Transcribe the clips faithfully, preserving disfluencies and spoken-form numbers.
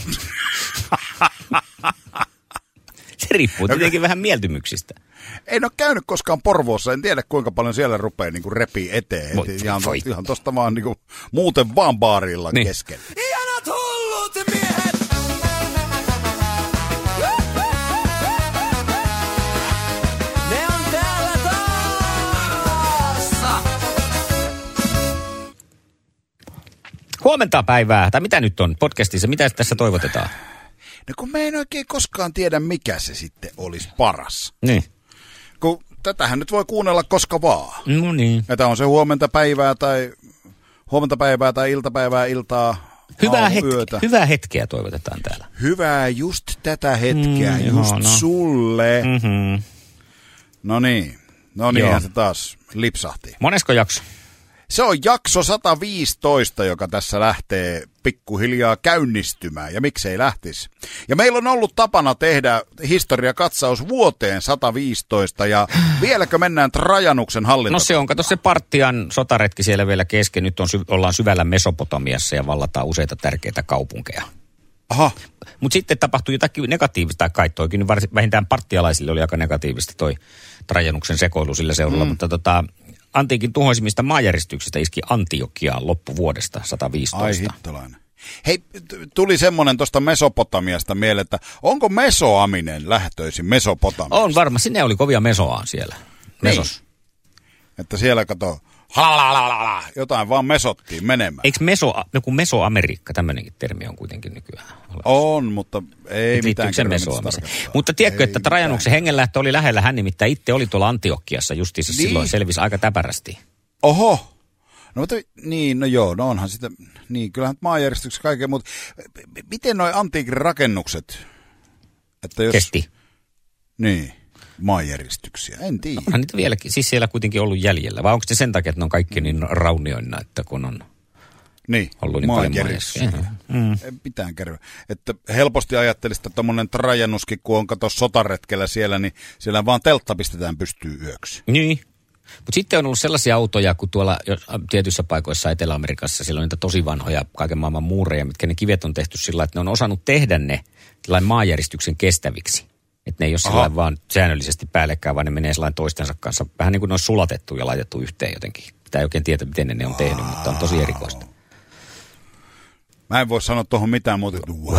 Se riippuu tietenkin vähän mieltymyksistä. En ole käynyt koskaan Porvoossa, en tiedä kuinka paljon siellä rupeaa niin kuin repii eteen. Voi, ihan, voi. ihan tosta vaan niin kuin, muuten vaan baarilla niin. kesken. Ihanat hullut miehet! Ne on täällä taas! Huomenta päivää, tai mitä nyt on podcastissa, mitä tässä toivotetaan? No kun mä en oikein koskaan tiedä, mikä se sitten olisi paras. Niin. Kun tätähän nyt voi kuunnella koska vaan. No niin. Että on se huomenta päivää tai huomenta päivää tai iltapäivää, iltaa, Hyvää, aamuyötä. hetke, hyvää hetkeä toivotetaan täällä. Hyvää just tätä hetkeä, Mm, just ihana. sulle. Mm-hmm. No niin, no niinhän se taas lipsahti. Monesko jakso? Se on jakso sata viisitoista, joka tässä lähtee pikkuhiljaa käynnistymään, ja miksei lähtisi. Ja meillä on ollut tapana tehdä historiakatsaus vuoteen sata viisitoista, ja vieläkö mennään Trajanuksen hallinto? No se on, kato se Partian sotaretki siellä vielä kesken. Nyt on, ollaan syvällä Mesopotamiassa ja vallataan useita tärkeitä kaupunkeja. Aha. Mutta sitten tapahtui jotakin negatiivista, tai kai toikin nyt vähintään parttialaisille oli aika negatiivista toi Trajanuksen sekoilu sillä seudulla, mm. mutta tota... Antiikin tuhoisimista maanjäristyksistä iski Antiokiaan loppuvuodesta sata viisitoista. Ai hittolainen. Hei, t- tuli semmoinen tuosta Mesopotamiasta mieleen, että onko Mesoaminen lähtöisin Mesopotamiasta? On varma, sinne oli kovia mesoaan siellä. Mesos. Niin. Että siellä kato, halalalala, jotain vaan mesottiin menemään. Eikö meso, joku Mesoameriikka, tämmöinenkin termi on kuitenkin nykyään? On, mutta ei Nyt mitään se mesoamiseen. Mutta tiedätkö, ei että Trajanuksen hengenlähtö oli lähellä, hän nimittäin itse oli tuolla Antiokiassa justiinsa niin. Silloin selvisi aika täpärästi. Oho. No mutta niin, no joo, no onhan sitä, niin kyllähän maanjärjestyksessä kaiken, mutta miten noi antiikin rakennukset? Että jos, kesti. Niin, maanjäristyksiä, en tiedä. Onhan niitä vieläkin, siis siellä kuitenkin ollut jäljellä, vai onko se sen takia, että ne on kaikki niin raunioina, että kun on niin, ollut niin paljon maanjäristyksiä. Mm. En mitään kärryä. Että helposti ajattelisit, että tommonen Trajanuskin, kun on kato sotaretkellä siellä, niin siellä vaan teltta pistetään pystyy yöksi. Niin. Mutta sitten on ollut sellaisia autoja, kun tuolla tietyissä paikoissa Etelä-Amerikassa, siellä on niitä tosi vanhoja kaiken maailman muureja, mitkä ne kivet on tehty sillä, että ne on osannut tehdä ne maanjäristyksen kestäviksi. Että ne ei ole sellainen vaan säännöllisesti päällekkäin, vaan ne menee sellainen toistensa kanssa. Vähän niin kuin ne on sulatettu ja laitettu yhteen jotenkin. Pitää ei oikein tietää, miten ne, ne on tehnyt, wow. Mutta on tosi erikoista. Mä en voi sanoa tuohon mitään muuta. Wow.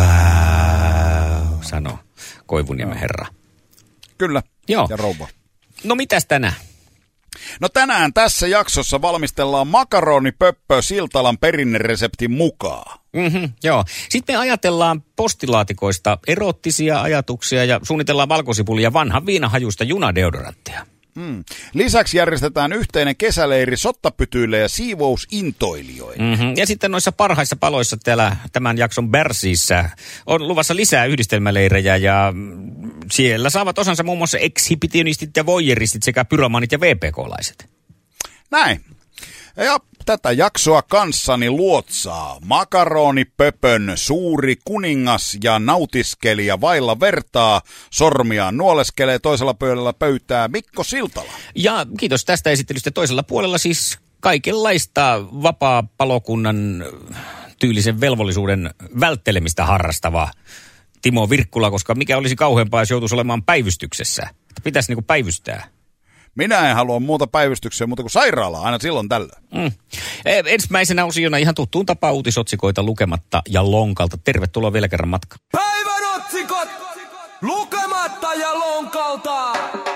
Sano Koivuniemen herra. Kyllä. Joo. Ja rouva. No mitäs tänään? No tänään tässä jaksossa valmistellaan makaronipöppö Siltalan perinnereseptin mukaan. Mm-hmm, joo. Sitten me ajatellaan postilaatikoista erottisia ajatuksia ja suunnitellaan valkosipulia vanhan viinahajuista junadeodorantteja. Mm. Lisäksi järjestetään yhteinen kesäleiri sottapytyille ja siivousintoilijoille. Mm-hmm. Ja sitten noissa parhaissa paloissa täällä tämän jakson Bärsiissä on luvassa lisää yhdistelmäleirejä ja siellä saavat osansa muun muassa ekshibitionistit ja voyeristit sekä pyromaanit ja V P K-laiset. Näin. Ja tätä jaksoa kanssani luotsaa makaronipöpön suuri kuningas ja nautiskelija vailla vertaa, sormiaan nuoleskelee toisella pöydällä pöytää Mikko Siltala. Ja kiitos tästä esittelystä toisella puolella siis kaikenlaista vapaa-palokunnan tyylisen velvollisuuden välttelemistä harrastava Timo Virkkula, koska mikä olisi kauheampaa, jos joutuisi olemaan päivystyksessä. Pitäisi niinku päivystää. Minä en halua muuta päivystyksiä muuta kuin sairaalaa aina silloin tällöin. Mm. Ensimmäisenä osiona ihan tuttuun tapaan uutisotsikoita lukematta ja lonkalta. Tervetuloa vielä kerran matkaan. Päivän otsikot lukematta ja lonkalta.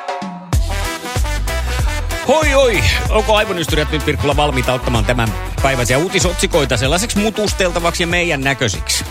Hoi oi, onko aivonystyrät nyt Virkkula valmiita ottamaan tämän päiväisiä uutisotsikoita sellaiseksi mutusteltavaksi ja meidän näköisiksi?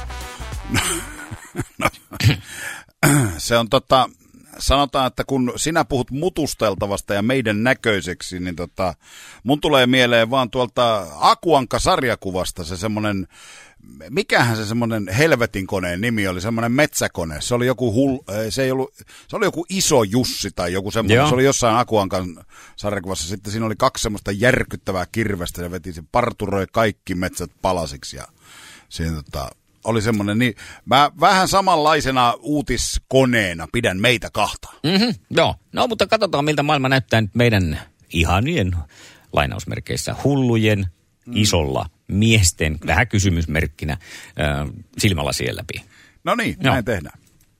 No, se on tota... Sanotaan, että kun sinä puhut mutusteltavasta ja meidän näköiseksi, niin tota, mun tulee mieleen vaan tuolta Akuankka-sarjakuvasta se semmoinen, mikähän se semmoinen helvetin koneen nimi oli, semmoinen metsäkone. Se oli joku, hul, se ei ollut, se oli joku iso Jussi tai joku semmoinen, Joo. Se oli jossain Akuankan sarjakuvassa. Sitten siinä oli kaksi semmoista järkyttävää kirvestä ja veti se parturoi kaikki metsät palasiksi ja siinä tota... Oli semmoinen, niin mä vähän samanlaisena uutiskoneena pidän meitä kahta. Mm-hmm, joo, no mutta katsotaan miltä maailma näyttää nyt meidän ihanien lainausmerkeissä hullujen mm. isolla miesten vähän kysymysmerkkinä äh, silmälasien läpi. No niin, Joo. näin tehdään.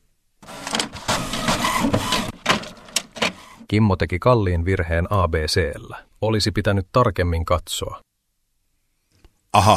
Kimmo teki kalliin virheen A B C:llä. Olisi pitänyt tarkemmin katsoa. Aha.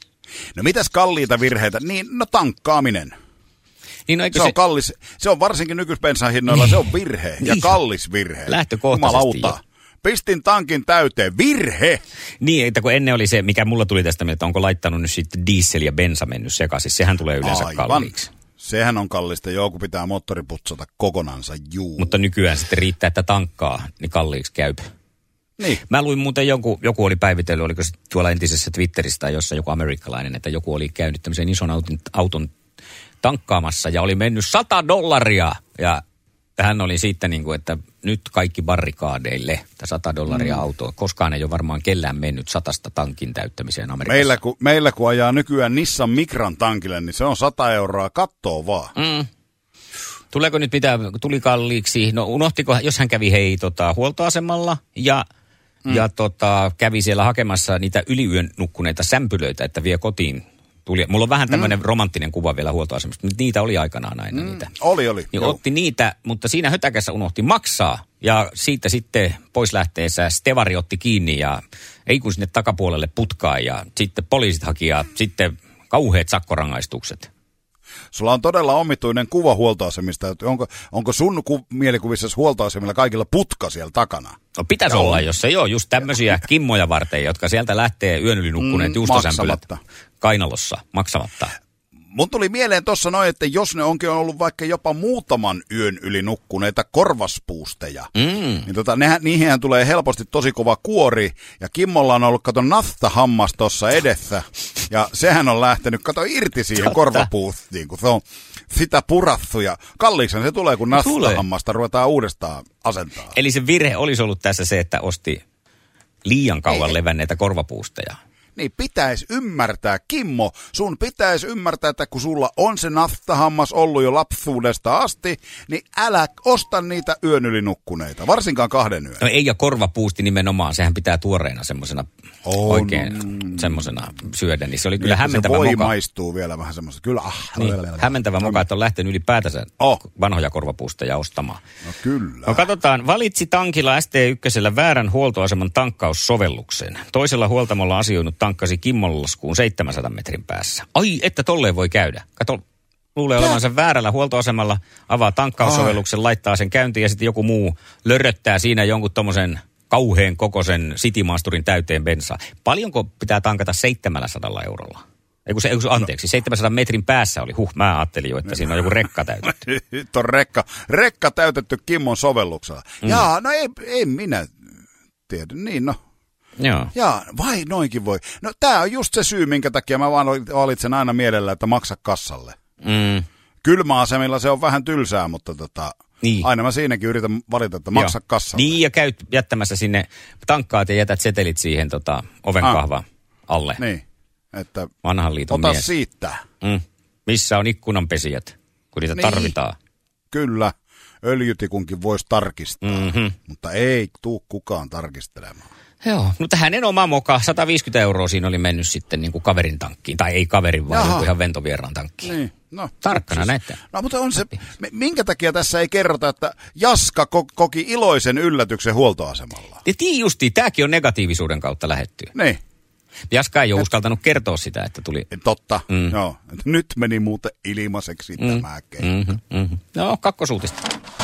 No mitäs kalliita virheitä? Niin, no tankkaaminen. Niin, no, eikö Se, se on kallis, se on varsinkin nykyisbensan hinnoilla, se on virhe ja Niin. kallis virhe. Lähtökohtaisesti Jumalauta. Pistin tankin täyteen, virhe! Niin, että kun ennen oli se, mikä mulla tuli tästä, että onko laittanut nyt sitten diesel ja bensa mennyt sekaisin, sehän tulee yleensä Aivan. kalliiksi. Sehän on kallista, joo, kun pitää moottori putsata kokonansa, juu. Mutta nykyään sitten riittää, että tankkaa, niin kalliiksi käypä. Niin. Mä luin muuten joku, joku oli päivitellyt, oliko se tuolla entisessä Twitterissä tai jossain joku amerikkalainen, että joku oli käynyt tämmöisen ison auton, auton tankkaamassa ja oli mennyt sata dollaria. Ja hän oli sitten niin kuin, että nyt kaikki barrikaadeille, että sata dollaria mm. autoa. Koskaan ei ole varmaan kellään mennyt satasta tankin täyttämiseen Amerikassa. Meillä kun, meillä kun ajaa nykyään Nissan Micran tankille, niin se on sata euroa, kattoo vaan. Mm. Tuleeko nyt mitä, tuli kalliiksi? No unohtiko, jos hän kävi hei tota, huoltoasemalla ja, mm. ja tota, kävi siellä hakemassa niitä yliyön nukkuneita sämpylöitä, että vie kotiin. Tuli. Mulla on vähän tämmöinen mm. romanttinen kuva vielä huoltoasemasta, mutta niitä oli aikanaan aina mm. niitä. Oli, oli. Niin otti niitä, mutta siinä hötäkässä unohti maksaa ja siitä sitten pois lähteessä Stevari otti kiinni ja ei kun sinne takapuolelle putkaan ja sitten poliisit haki ja sitten kauheat sakkorangaistukset. Sulla on todella omituinen kuva huoltoasemista. Että onko, onko sun ku, mielikuvissa huoltoasemilla kaikilla putka siellä takana? No pitäisi olla, jos ei ole just tämmöisiä kimmoja varten, jotka sieltä lähtee yön yli nukkuneet mm, juustosämpylät kainalossa maksamatta. Mun tuli mieleen tuossa noin, että jos ne onkin ollut vaikka jopa muutaman yön yli nukkuneita korvaspuusteja, mm. niin tota, nehän, niihinhän tulee helposti tosi kova kuori. Ja Kimmolla on ollut, kato, naftahammas tuossa edessä. Ja sehän on lähtenyt, kato, irti siihen Totta. korvapuustiin, kun se on sitä purattu. Ja kalliiksen se tulee, kun naftahammasta ruvetaan uudestaan asentaa. Eli se virhe olisi ollut tässä se, että osti liian kauan ei, levänneitä korvapuusteja. Niin pitäisi ymmärtää, Kimmo, sun pitäisi ymmärtää, että kun sulla on se naftahammas ollut jo lapsuudesta asti, niin älä osta niitä yön yli nukkuneita, varsinkaan kahden yön. No ei, ja korvapuusti nimenomaan, sehän pitää tuoreena semmoisena oikein semmoisena syödä, niin se oli kyllä niin, hämmentävä moka. Se voi maistuu vielä vähän semmoista, kyllä. Ah, niin, hämmentävä moka, että on lähtenyt ylipäätänsä oh. vanhoja korvapuusteja ostamaan. No kyllä. No katsotaan, valitsi tankilla S T yksi väärän huoltoaseman tankkaussovelluksen. Toisella huoltamolla asioinut tankkasi Kimmonlaskuun seitsemänsadan metrin päässä. Ai, että tolleen voi käydä. Kato, luulee olevansa väärällä huoltoasemalla, avaa tankkaussovelluksen, Ai. laittaa sen käyntiin ja sitten joku muu lörröttää siinä jonkun tommosen kauheen kokoisen Citymaasturin täyteen bensaa. Paljonko pitää tankata seitsemänsataa eurolla? Eiku se, eiku, anteeksi, no. seitsemänsadan metrin päässä oli. Huh, mä ajattelin jo, että siinä on joku rekka täytetty. Nyt on rekka, rekka täytetty Kimmon sovelluksella. Mm. Jaa, no ei, ei minä tiedä. Niin no. Joo. Jaa, vai noinkin voi. No tää on just se syy, minkä takia mä vaan valitsen aina mielellä, että maksa kassalle. Mm. Kylmäasemilla se on vähän tylsää, mutta tota, niin. aina mä siinäkin yritän valita, että maksa Joo. kassalle. Niin, ja käyt jättämässä sinne, tankkaat ja jätät setelit siihen tota, ovenkahvan ah. alle. Niin, että vanhan liiton ota mies. siitä. Mm. Missä on ikkunanpesijät, kun niitä niin. tarvitaan. Kyllä, öljytikunkin voisi tarkistaa, mm-hmm. mutta ei tuu kukaan tarkistelemaan. Joo, no tähän en oma moka, sata viisikymmentä euroa siinä oli mennyt sitten niin kuin kaverin tankkiin, tai ei kaverin, vaan joku ihan ventovieraan tankkiin. Niin, no. Tarkkana siis, näitä. No mutta on se, minkä takia tässä ei kerrota, että Jaska ko- koki iloisen yllätyksen huoltoasemalla? Ja tii justi, tämäkin on negatiivisuuden kautta lähetty. Niin. Jaska ei ole Et, uskaltanut kertoa sitä, että tuli... Totta, mm. joo. Nyt meni muuten ilmaiseksi mm. tämä keikka. Mm-hmm, mm-hmm. No, kakkosuutista.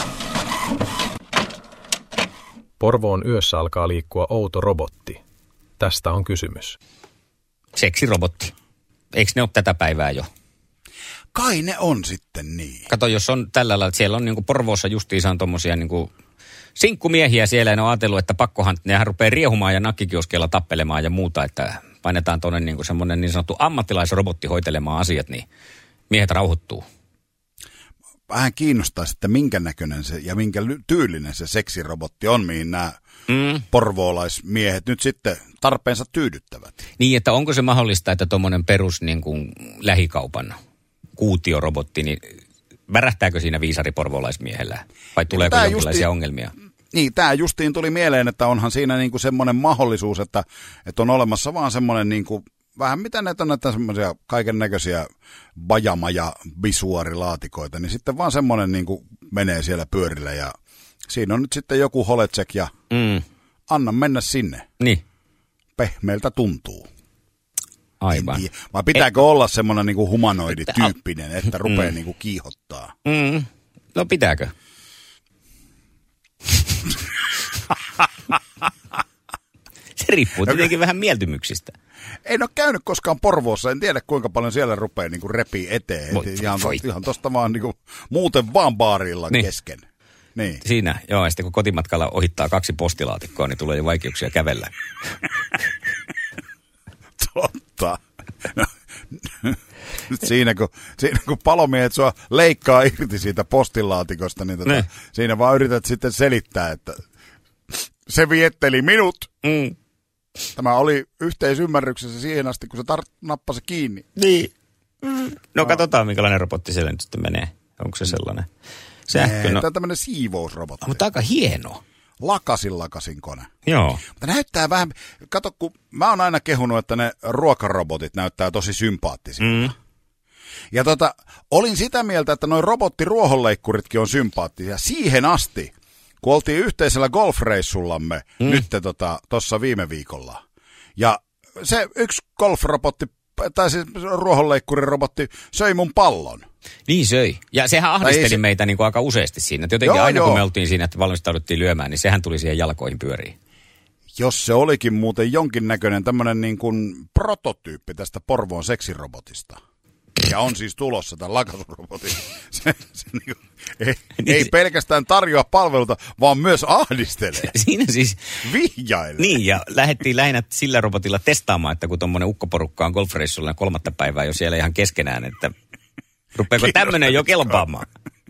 Porvoon yössä alkaa liikkua outo robotti. Tästä on kysymys. Seksirobotti. Eikö ne ole tätä päivää jo? Kai ne on sitten niin. Kato, jos on tällä lailla, että siellä on niin kuin Porvoossa justiinsa on tommosia niin kuin sinkkumiehiä siellä, ja ne on ajatellut, että pakkohan, nehän rupeaa riehumaan ja nakkikioskeilla tappelemaan ja muuta, että painetaan tuonne niin kuin semmoinen niin sanottu ammattilaisrobotti hoitelemaan asiat, niin miehet rauhoittuu. Vähän kiinnostaisi, että minkä näköinen se ja minkä tyylinen se seksirobotti on, mihin nämä mm. porvoolaismiehet nyt sitten tarpeensa tyydyttävät. Niin, että onko se mahdollista, että tuommoinen perus niin kuin lähikaupan kuutiorobotti, niin värähtääkö siinä viisari porvoolaismiehellä? Vai tuleeko no, jonkinlaisia justiin, ongelmia? Niin, tämä justiin tuli mieleen, että onhan siinä niinku semmoinen mahdollisuus, että, että on olemassa vaan semmoinen niinku vähän mitä näitä on näitä semmoisia kaiken näköisiä bajamaja visuaarilaatikoita, niin sitten vaan semmoinen niin kuin menee siellä pyörillä ja siinä on nyt sitten joku Holecek ja mm. anna mennä sinne. Niin. Pehmeältä tuntuu. Aivan. Vai pitääkö Et, olla semmoinen niin kuin humanoidityyppinen, että, että rupeaa mm. niin kuin kiihottaa? Mm. No pitääkö? Se riippuu tietenkin vähän mieltymyksistä. En ole käynyt koskaan Porvoossa, en tiedä kuinka paljon siellä rupeaa niin kuin repii eteen. Voi, ihan, voi. ihan tosta vaan niin kuin, muuten vaan baarilla niin. kesken. Niin. Siinä, joo, ja sitten kun kotimatkalla ohittaa kaksi postilaatikkoa, niin tulee jo vaikeuksia kävellä. Totta. No, nyt siinä kun, siinä kun palomiehet sua leikkaa irti siitä postilaatikosta, niin tota, siinä vaan yrität sitten selittää, että se vietteli minut. Mm. Tämä oli yhteisymmärryksessä siihen asti, kun se tar- nappasi kiinni. Niin. Mm. No katsotaan, minkälainen robotti siellä nyt sitten menee. Onko se sellainen sähkö? Nee, no. Tämä on tämmöinen siivousrobotti. Mutta aika hieno. Lakasin lakasin kone. Joo. Mutta näyttää vähän, kato kun mä oon aina kehunut, että ne ruokarobotit näyttää tosi sympaattisilta. Mm. Ja tota, olin sitä mieltä, että noi robottiruohonleikkuritkin on sympaattisia siihen asti, kun oltiin yhteisellä golfreissullamme mm. nyt tuossa tota, viime viikolla. Ja se yksi golfrobotti, tai siis ruohonleikkurirobotti, söi mun pallon. Niin söi. Ja sehän ahdisteli se... meitä niin kuin aika useasti siinä. Että jotenkin joo, aina joo. kun me oltiin siinä, että valmistauduttiin lyömään, niin sehän tuli siihen jalkoihin pyöriin. Jos se olikin muuten jonkinnäköinen tämmöinen niin kuin prototyyppi tästä Porvoon seksirobotista. Ja on siis tulossa tämän lakasurobotin. Se, se niin kuin, ei, niin ei se... pelkästään tarjoa palveluta, vaan myös ahdistelee. Siinä siis... Vihjailee. Niin, ja lähdettiin lähinnä sillä robotilla testaamaan, että kun tuommoinen ukkoporukka on golfreissulla kolmatta päivää jo siellä ihan keskenään, että rupeako tämmöinen jo kelpaamaan?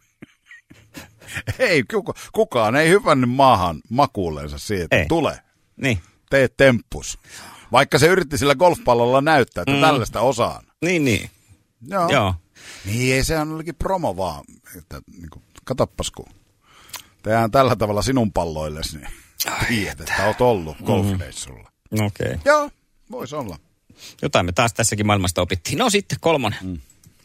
Ei, kukaan ei hypännyt maahan makuullensa siitä, että ei. Tule, niin. Tee temppus. Vaikka se yritti sillä golfpallolla näyttää, että mm. tällaista osaan. Niin, niin. Joo. Joo. Niin, ei se on olikin promo vaan. Että, niin kuin, katoppas, kun tehdään tällä tavalla sinun palloillesi, niin tiedät, että oot ollut golfreissulla. Mm. Okei. Okay. Joo, voisi olla. Jotain me taas tässäkin maailmasta opittiin. No sitten kolmonen. Mm.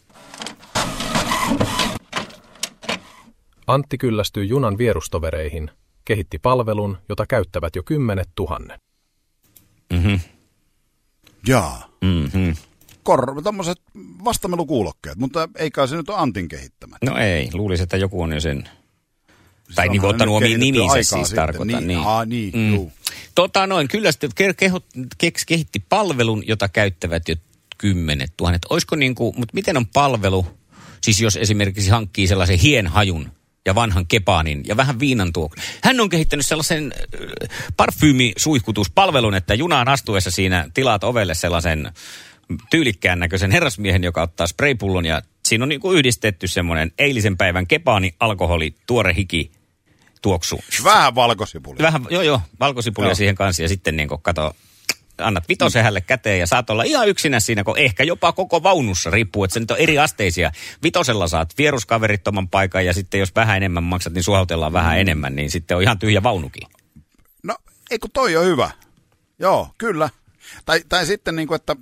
Antti kyllästyi junan vierustovereihin, kehitti palvelun, jota käyttävät jo kymmenet tuhannet. Mhm. Jaa. Mhm. Kor- tommoset vastamelukuulokkeet, mutta eikä se nyt ole Antin kehittämät. No ei, luulisi, että joku on jo sen, tai niin kuin ottanut omiin niminsä siis tarkoitan. Niin, Aa, niin mm. Tota noin, kyllä sitten kehitti palvelun, jota käyttävät jo kymmenet tuhannet. Olisiko niin kuin, mutta miten on palvelu, siis jos esimerkiksi hankkii sellaisen hienhajun ja vanhan kepaanin ja vähän viinan tuoksun. Hän on kehittänyt sellaisen äh, parfyymisuihkutuspalvelun, että junaan astuessa siinä tilaat ovelle sellaisen tyylikkään näköisen herrasmiehen, joka ottaa spraypullon ja siinä on niin kuin yhdistetty semmoinen eilisen päivän kepaani, alkoholi, tuore hiki, tuoksu. Vähän valkosipulia. Vähän, joo joo, valkosipulia joo. Siihen kanssa ja sitten niin kuin kato, annat vitosen hänelle käteen ja saat olla ihan yksinä siinä, kun ehkä jopa koko vaunussa riippuu, että se nyt on eri asteisia. Vitosella saat vieruskaverittoman paikan ja sitten jos vähän enemmän maksat, niin suhautellaan mm. vähän enemmän, niin sitten on ihan tyhjä vaunukin. No, eikö toi on hyvä? Joo, kyllä. Tai, tai sitten niin kuin, että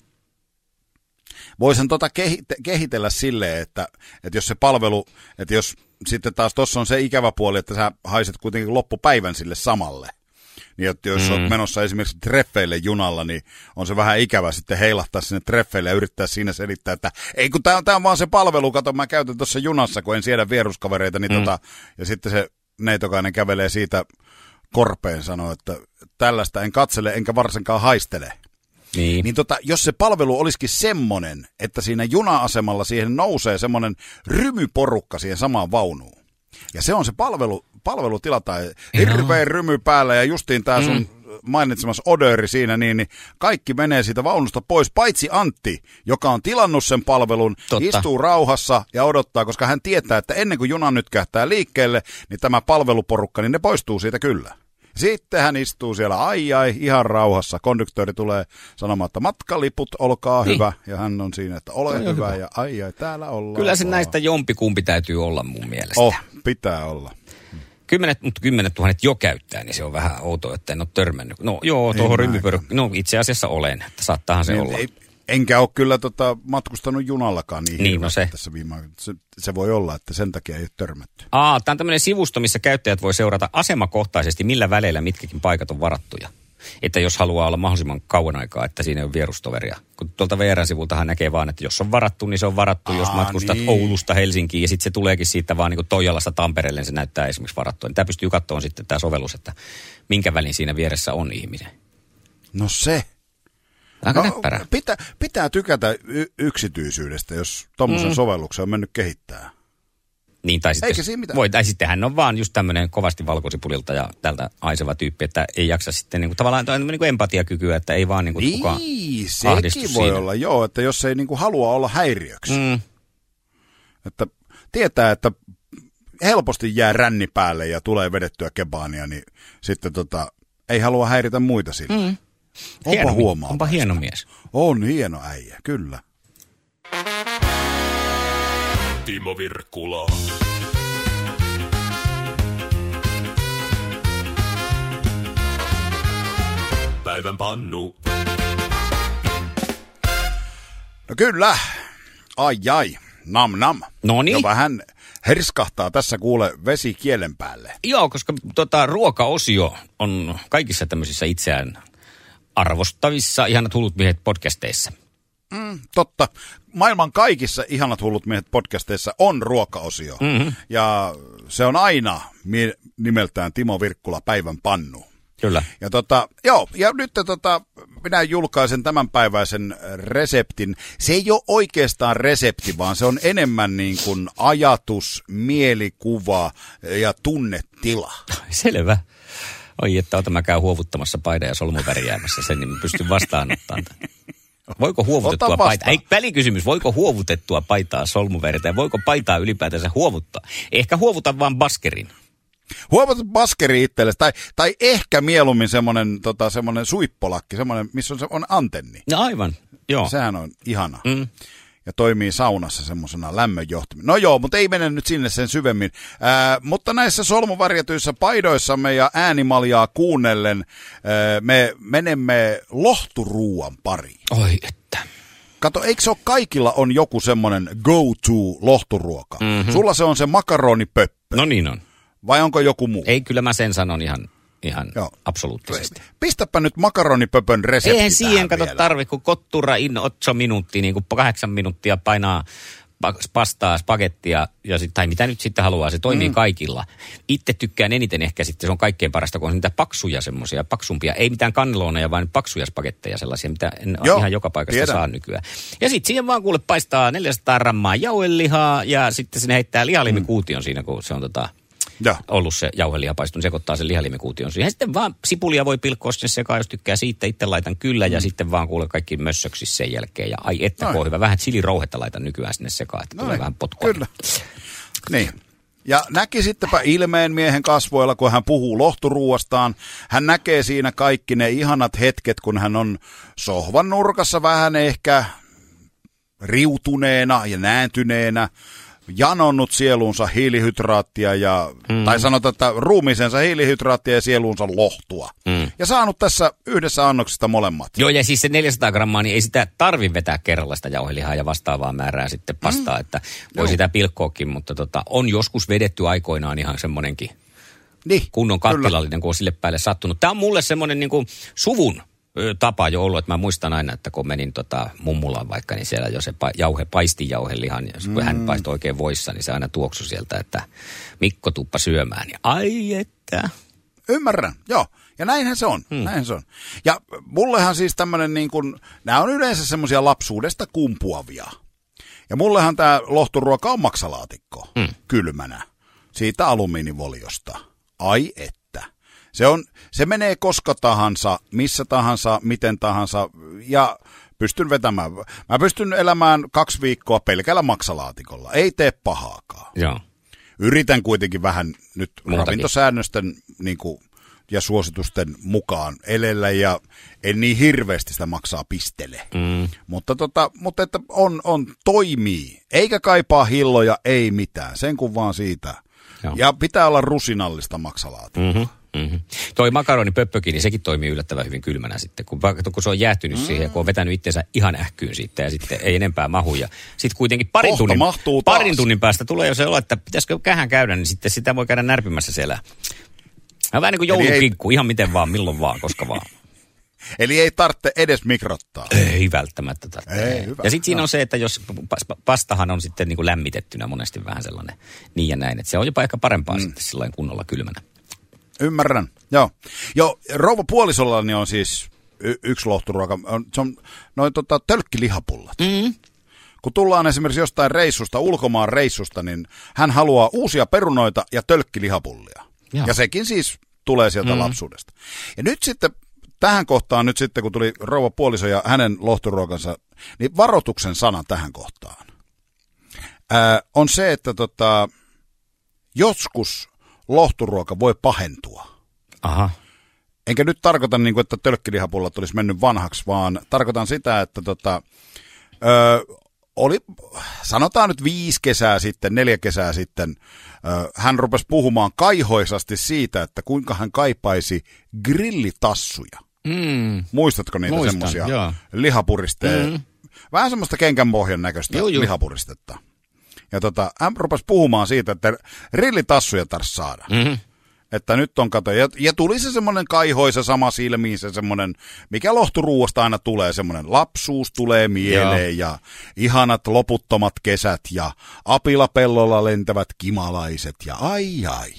voisin tota kehitellä silleen, että, että jos se palvelu, että jos sitten taas tuossa on se ikävä puoli, että sä haiset kuitenkin loppupäivän sille samalle. Niin että jos mm. olet menossa esimerkiksi treffeille junalla, niin on se vähän ikävä sitten heilahtaa sinne treffeille ja yrittää siinä selittää, että ei kun tää on, tää on vaan se palvelu, kato mä käytän tuossa junassa, kun en siedä vieruskavereita, niin mm. tota, ja sitten se neitokainen kävelee siitä korpeen sanoo, että tällaista en katsele enkä varsinkaan haistele. Niin. Niin tota, jos se palvelu olisikin semmonen, että siinä juna-asemalla siihen nousee semmonen rymyporukka siihen samaan vaunuun. Ja se on se palvelu, palvelutila tai hirveä rymy päällä ja justiin tää sun mm. mainitsemassa odööri siinä, niin, niin kaikki menee siitä vaunusta pois, paitsi Antti, joka on tilannut sen palvelun, Totta. istuu rauhassa ja odottaa, koska hän tietää, että ennen kuin juna nyt kähtää liikkeelle, niin tämä palveluporukka, niin ne poistuu siitä kyllä. Sitten hän istuu siellä, ai ai, ihan rauhassa. Konduktööri tulee sanomaan, että matkaliput, olkaa niin. hyvä. Ja hän on siinä, että ole hyvä, hyvä ja ai ai, täällä ollaan. Kyllä se näistä jompikumpi täytyy olla mun mielestä. Oh, pitää olla. Kymmenet, mutta kymmenet tuhannet jo käyttää, niin se on vähän outoa, että en ole törmännyt. No joo, tuohon rymypörkkä. No itse asiassa olen, että saattaahan se niin, olla. Ei, enkä ole kyllä tota, matkustanut junallakaan niin, niin no se. tässä viime se, se voi olla, että sen takia ei ole törmätty. Aa, tämä on tämmöinen sivusto, missä käyttäjät voi seurata asemakohtaisesti, millä väleillä mitkäkin paikat on varattuja. Että jos haluaa olla mahdollisimman kauan aikaa, että siinä on vierustoveria. Kun tuolta V R-sivultahan näkee vaan, että jos on varattu, niin se on varattu. Aa, jos matkustat niin. Oulusta Helsinkiin ja sitten se tuleekin siitä vaan niin kuin Toijalasta Tampereelle, se näyttää esimerkiksi varattua. Tämä pystyy katsomaan sitten tämä sovellus, että minkä välin siinä vieressä on ihminen. No se. Aika no, näppärä. Pitää, pitää tykätä y- yksityisyydestä, jos tommosen mm. sovelluksen on mennyt kehittää. Niin, tai sitten, voi, tai sitten hän on vaan just tämmöinen kovasti valkosipulilta ja tältä aiseva tyyppi, että ei jaksa sitten niin kuin, tavallaan niin kuin empatiakykyä, että ei vaan niin kuin, kukaan ahdistu sekin voi siinä. olla, joo, että jos ei niin kuin halua olla häiriöksi. Mm. Että tietää, että helposti jää ränni päälle ja tulee vedettyä kebaania, niin sitten tota, ei halua häiritä muita sillä. Mm. Onpa huomaa. Onpa hieno mies. On hieno äijä, kyllä. Timo Virkkula. Päivän pannu. No kyllä. Ai ai. Nam nam. Noniin. Jo vähän herskahtaa tässä kuule vesi kielen päälle. Joo, koska tota, ruokaosio on kaikissa tämmöisissä itseään arvostavissa ihanat hullut miehet podcasteissa. Mm, totta. Maailman kaikissa ihanat hullut miehet podcasteissa on ruokaosio. Mm-hmm. Ja se on aina mie- nimeltään Timo Virkkula päivän pannu. Kyllä. Ja tota, joo, ja nyt tota, minä julkaisen tämänpäiväisen reseptin. Se ei ole oikeastaan resepti, vaan se on enemmän niin kuin ajatus, mielikuva ja tunnetila. Selvä. Oi, että ota mä käyn huovuttamassa paidan ja solmuvärjäämässä sen, niin mä pystyn vastaanottamaan. Voiko huovutettua paitaa? Ei, välikysymys, voiko huovutettua paitaa solmuverta ja voiko paitaa ylipäätänsä huovuttaa? Ehkä huovuta vaan baskerin. Huovutat baskeri itsellesi, tai, tai ehkä mieluummin semmoinen tota, semmoinen suippolakki, semmoinen, missä on, se, on antenni. No aivan, joo. Sehän on ihana. Mm. Ja toimii saunassa semmoisena lämmönjohtimena. No joo, mutta ei mene nyt sinne sen syvemmin. Ää, mutta näissä solmuvarjatuissa paidoissamme ja äänimaljaa kuunnellen ää, me menemme lohturuuan pariin. Oi että. Kato, eikö se ole kaikilla on joku semmoinen go-to lohturuoka? Mm-hmm. Sulla se on se makaronipöppö. No niin on. Vai onko joku muu? Ei, kyllä mä sen sanon ihan, ihan absoluuttisesti. Pistäpä nyt makaronipöpön resepti eihän siihen kato vielä. tarvi, kun kottura in otso minuuttia, niin kuin kahdeksan minuuttia painaa pastaa, spagettia, ja sit, tai mitä nyt sitten haluaa, se toimii mm. kaikilla. Itse tykkään eniten ehkä sitten, se on kaikkein parasta, kun on niitä paksuja semmoisia, paksumpia, ei mitään kannelooneja, vaan paksuja spagetteja sellaisia, mitä en Joo, ihan joka paikasta tiedän. Saa nykyään. Ja sitten siihen vaan kuule paistaa neljäsataa grammaa jauhelihaa, ja sitten sinne heittää lihalimikuution mm. siinä, kun se on tota... Ja. ollut se jauhelihapaistu, sekoittaa sen lihalimikuution siihen. Sitten vaan sipulia voi pilkkoa sinne sekaan, jos tykkää siitä. Itse laitan kyllä mm. ja sitten vaan kuule kaikki mössöksissä sen jälkeen. Ja ai että kun on hyvä. Vähän chilirouhetta laitan nykyään sinne sekaan, että Noin. Tulee vähän potkua. Kyllä. Niin. Ja näkisittepä ilmeen miehen kasvoilla, kun hän puhuu lohturuuastaan. Hän näkee siinä kaikki ne ihanat hetket, kun hän on sohvan nurkassa vähän ehkä riutuneena ja nääntyneenä. Janonnut sieluunsa hiilihydraattia ja, mm. tai sanotaan, että ruumiisensa hiilihydraattia ja sieluunsa lohtua. Mm. Ja saanut tässä yhdessä annoksesta molemmat. Joo, ja siis se neljäsataa grammaa, niin ei sitä tarvi vetää kerralla sitä jauhelihaa ja vastaavaa määrää sitten pastaa, mm. että voi Joo. sitä pilkkoakin, mutta tota, on joskus vedetty aikoinaan ihan semmonenkin niin, kunnon kattilallinen, kun on sille päälle sattunut. Tämä on mulle semmoinen niin kuin suvun tapa jo ollut, että mä muistan aina, että kun menin tota mummulaan vaikka, niin siellä jo se pa- jauhe, paisti jauhelihan, ja kun mm. hän paistoi oikein voissa, niin se aina tuoksui sieltä, että Mikko tuppa syömään. Ja ai että. Ymmärrän, joo. Ja näinhän se on, hmm. näinhän se on. Ja mullehan siis tämmönen niin kuin, nämä on yleensä semmoisia lapsuudesta kumpuavia. Ja mullehan tämä lohturuoka on maksalaatikko, hmm. kylmänä, siitä alumiinivoliosta. Ai et. Se, on, se menee koska tahansa, missä tahansa, miten tahansa ja pystyn vetämään. Mä pystyn elämään kaksi viikkoa pelkällä maksalaatikolla. Ei tee pahaakaan. Joo. Yritän kuitenkin vähän nyt Muutakin. ravintosäännösten niin kuin, ja suositusten mukaan elellä ja en niin hirveästi sitä maksaa pistele. Mm. Mutta, tota, mutta että on, on, toimii. Eikä kaipaa hilloja, ei mitään. Sen kun vaan siitä Joo. Ja pitää olla rusinallista maksalaatikkoa. Mm-hmm. Mm-hmm. Toi makaronipöppökin, niin sekin toimii yllättävän hyvin kylmänä sitten, kun, kun se on jäähtynyt mm. siihen, kun on vetänyt itsensä ihan ähkyyn siitä ja sitten ei enempää mahuja. Sitten kuitenkin parin, tunnin, parin tunnin päästä tulee jo se olo, että pitäisikö kähän käydä, niin sitten sitä voi käydä närpimässä siellä. Vähän niin kuin joulukinkku, ei... ihan miten vaan, milloin vaan, koska vaan. Eli ei tarvitse edes mikrottaa. Ei välttämättä tarvitse. Ei, hyvä. Ja sitten siinä on se, että jos pastahan on sitten niin kuin lämmitettynä monesti vähän sellainen niin ja näin, että se on jopa ehkä parempaa mm. sitten sillain kunnolla kylmänä. Ymmärrän, joo. Joo, rouva puolisollani on siis y- yksi lohturuoka. Se on noin tota, tölkkilihapullat. Mm. Kun tullaan esimerkiksi jostain reissusta, ulkomaan reissusta, niin hän haluaa uusia perunoita ja tölkkilihapullia. Joo. Ja sekin siis tulee sieltä mm. lapsuudesta. Ja nyt sitten, tähän kohtaan nyt sitten, kun tuli rouva puoliso ja hänen lohturuokansa, niin varoituksen sana tähän kohtaan. Ää, on se, että tota, joskus lohturuoka voi pahentua. Aha. Enkä nyt tarkoita, niin kuin, että tölkkilihapullat olisi mennyt vanhaksi, vaan tarkoitan sitä, että tota, ö, oli, sanotaan nyt viisi kesää sitten, neljä kesää sitten, ö, hän rupesi puhumaan kaihoisasti siitä, että kuinka hän kaipaisi grillitassuja. Mm. Muistatko niitä semmoisia lihapuristeen? Mm. Vähän semmoista kenkänpohjan näköistä joo, joo. lihapuristetta. Ja tota, hän rupesi puhumaan siitä, että grillitassuja tarvitsisi saada. Mm-hmm. Että nyt on kato. Ja, ja tuli se semmoinen kaihoisa sama silmiin, se semmoinen, mikä lohturuuasta aina tulee, semmoinen lapsuus tulee mieleen ja, ja ihanat loputtomat kesät ja apilapellolla lentävät kimalaiset ja ai ai.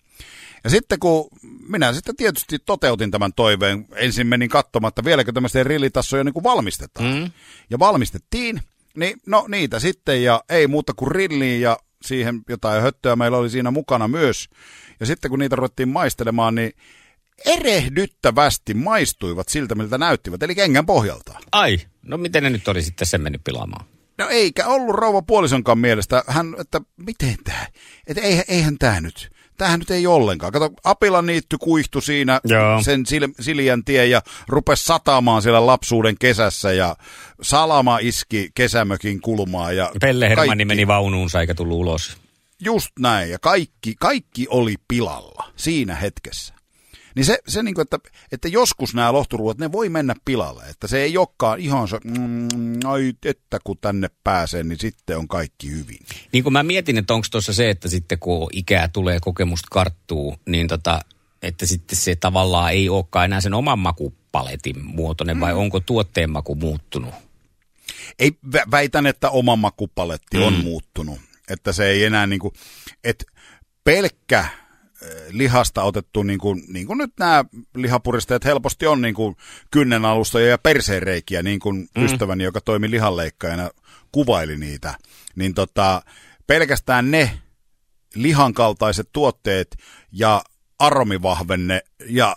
Ja sitten kun minä sitten tietysti toteutin tämän toiveen, ensin menin katsomatta vieläkö tämmöistä grillitassuja niin kuin valmistetaan. Mm. Ja valmistettiin. Niin, no niitä sitten ja ei muuta kuin rilliin ja siihen jotain höttöä meillä oli siinä mukana myös. Ja sitten kun niitä ruvettiin maistelemaan, niin erehdyttävästi maistuivat siltä, miltä näyttivät, eli kengän pohjalta. Ai, no miten ne nyt oli sitten sen mennyt pilaamaan? No eikä ollut rouva puolisonkaan mielestä, hän, että miten tämä, että eihän, eihän tämä nyt. Tämähän nyt ei ollenkaan. Kato, apilaniitty kuihtui siinä joo. sen sil- Siljän tien ja rupesi sataamaan siellä lapsuuden kesässä ja salama iski kesämökin kulmaa. Ja Pelle Hermanni meni vaunuunsa eikä tullut ulos. Just näin ja kaikki, kaikki oli pilalla siinä hetkessä. Niin se, se niin kuin, että, että joskus nämä lohturuuat, ne voi mennä pilalle. Että se ei olekaan ihan se, mm, ai että kun tänne pääsee, niin sitten on kaikki hyvin. Niin kuin mä mietin, että onko tuossa se, että sitten kun ikää tulee, kokemusta karttuu, niin tota, että sitten se tavallaan ei olekaan enää sen oman makupaletin muotoinen, mm. vai onko tuotteen maku muuttunut? Ei, väitän, että oma makupaletti mm. on muuttunut. Että se ei enää niin kuin, että pelkkä lihasta otettu, niin kuin, niin kuin nyt nämä lihapuristeet helposti on niin kuin kynnenalustoja ja perseenreikiä, niin kuin mm. ystäväni, joka toimi lihanleikkaajana, kuvaili niitä. Niin tota, pelkästään ne lihankaltaiset tuotteet ja aromivahvenne ja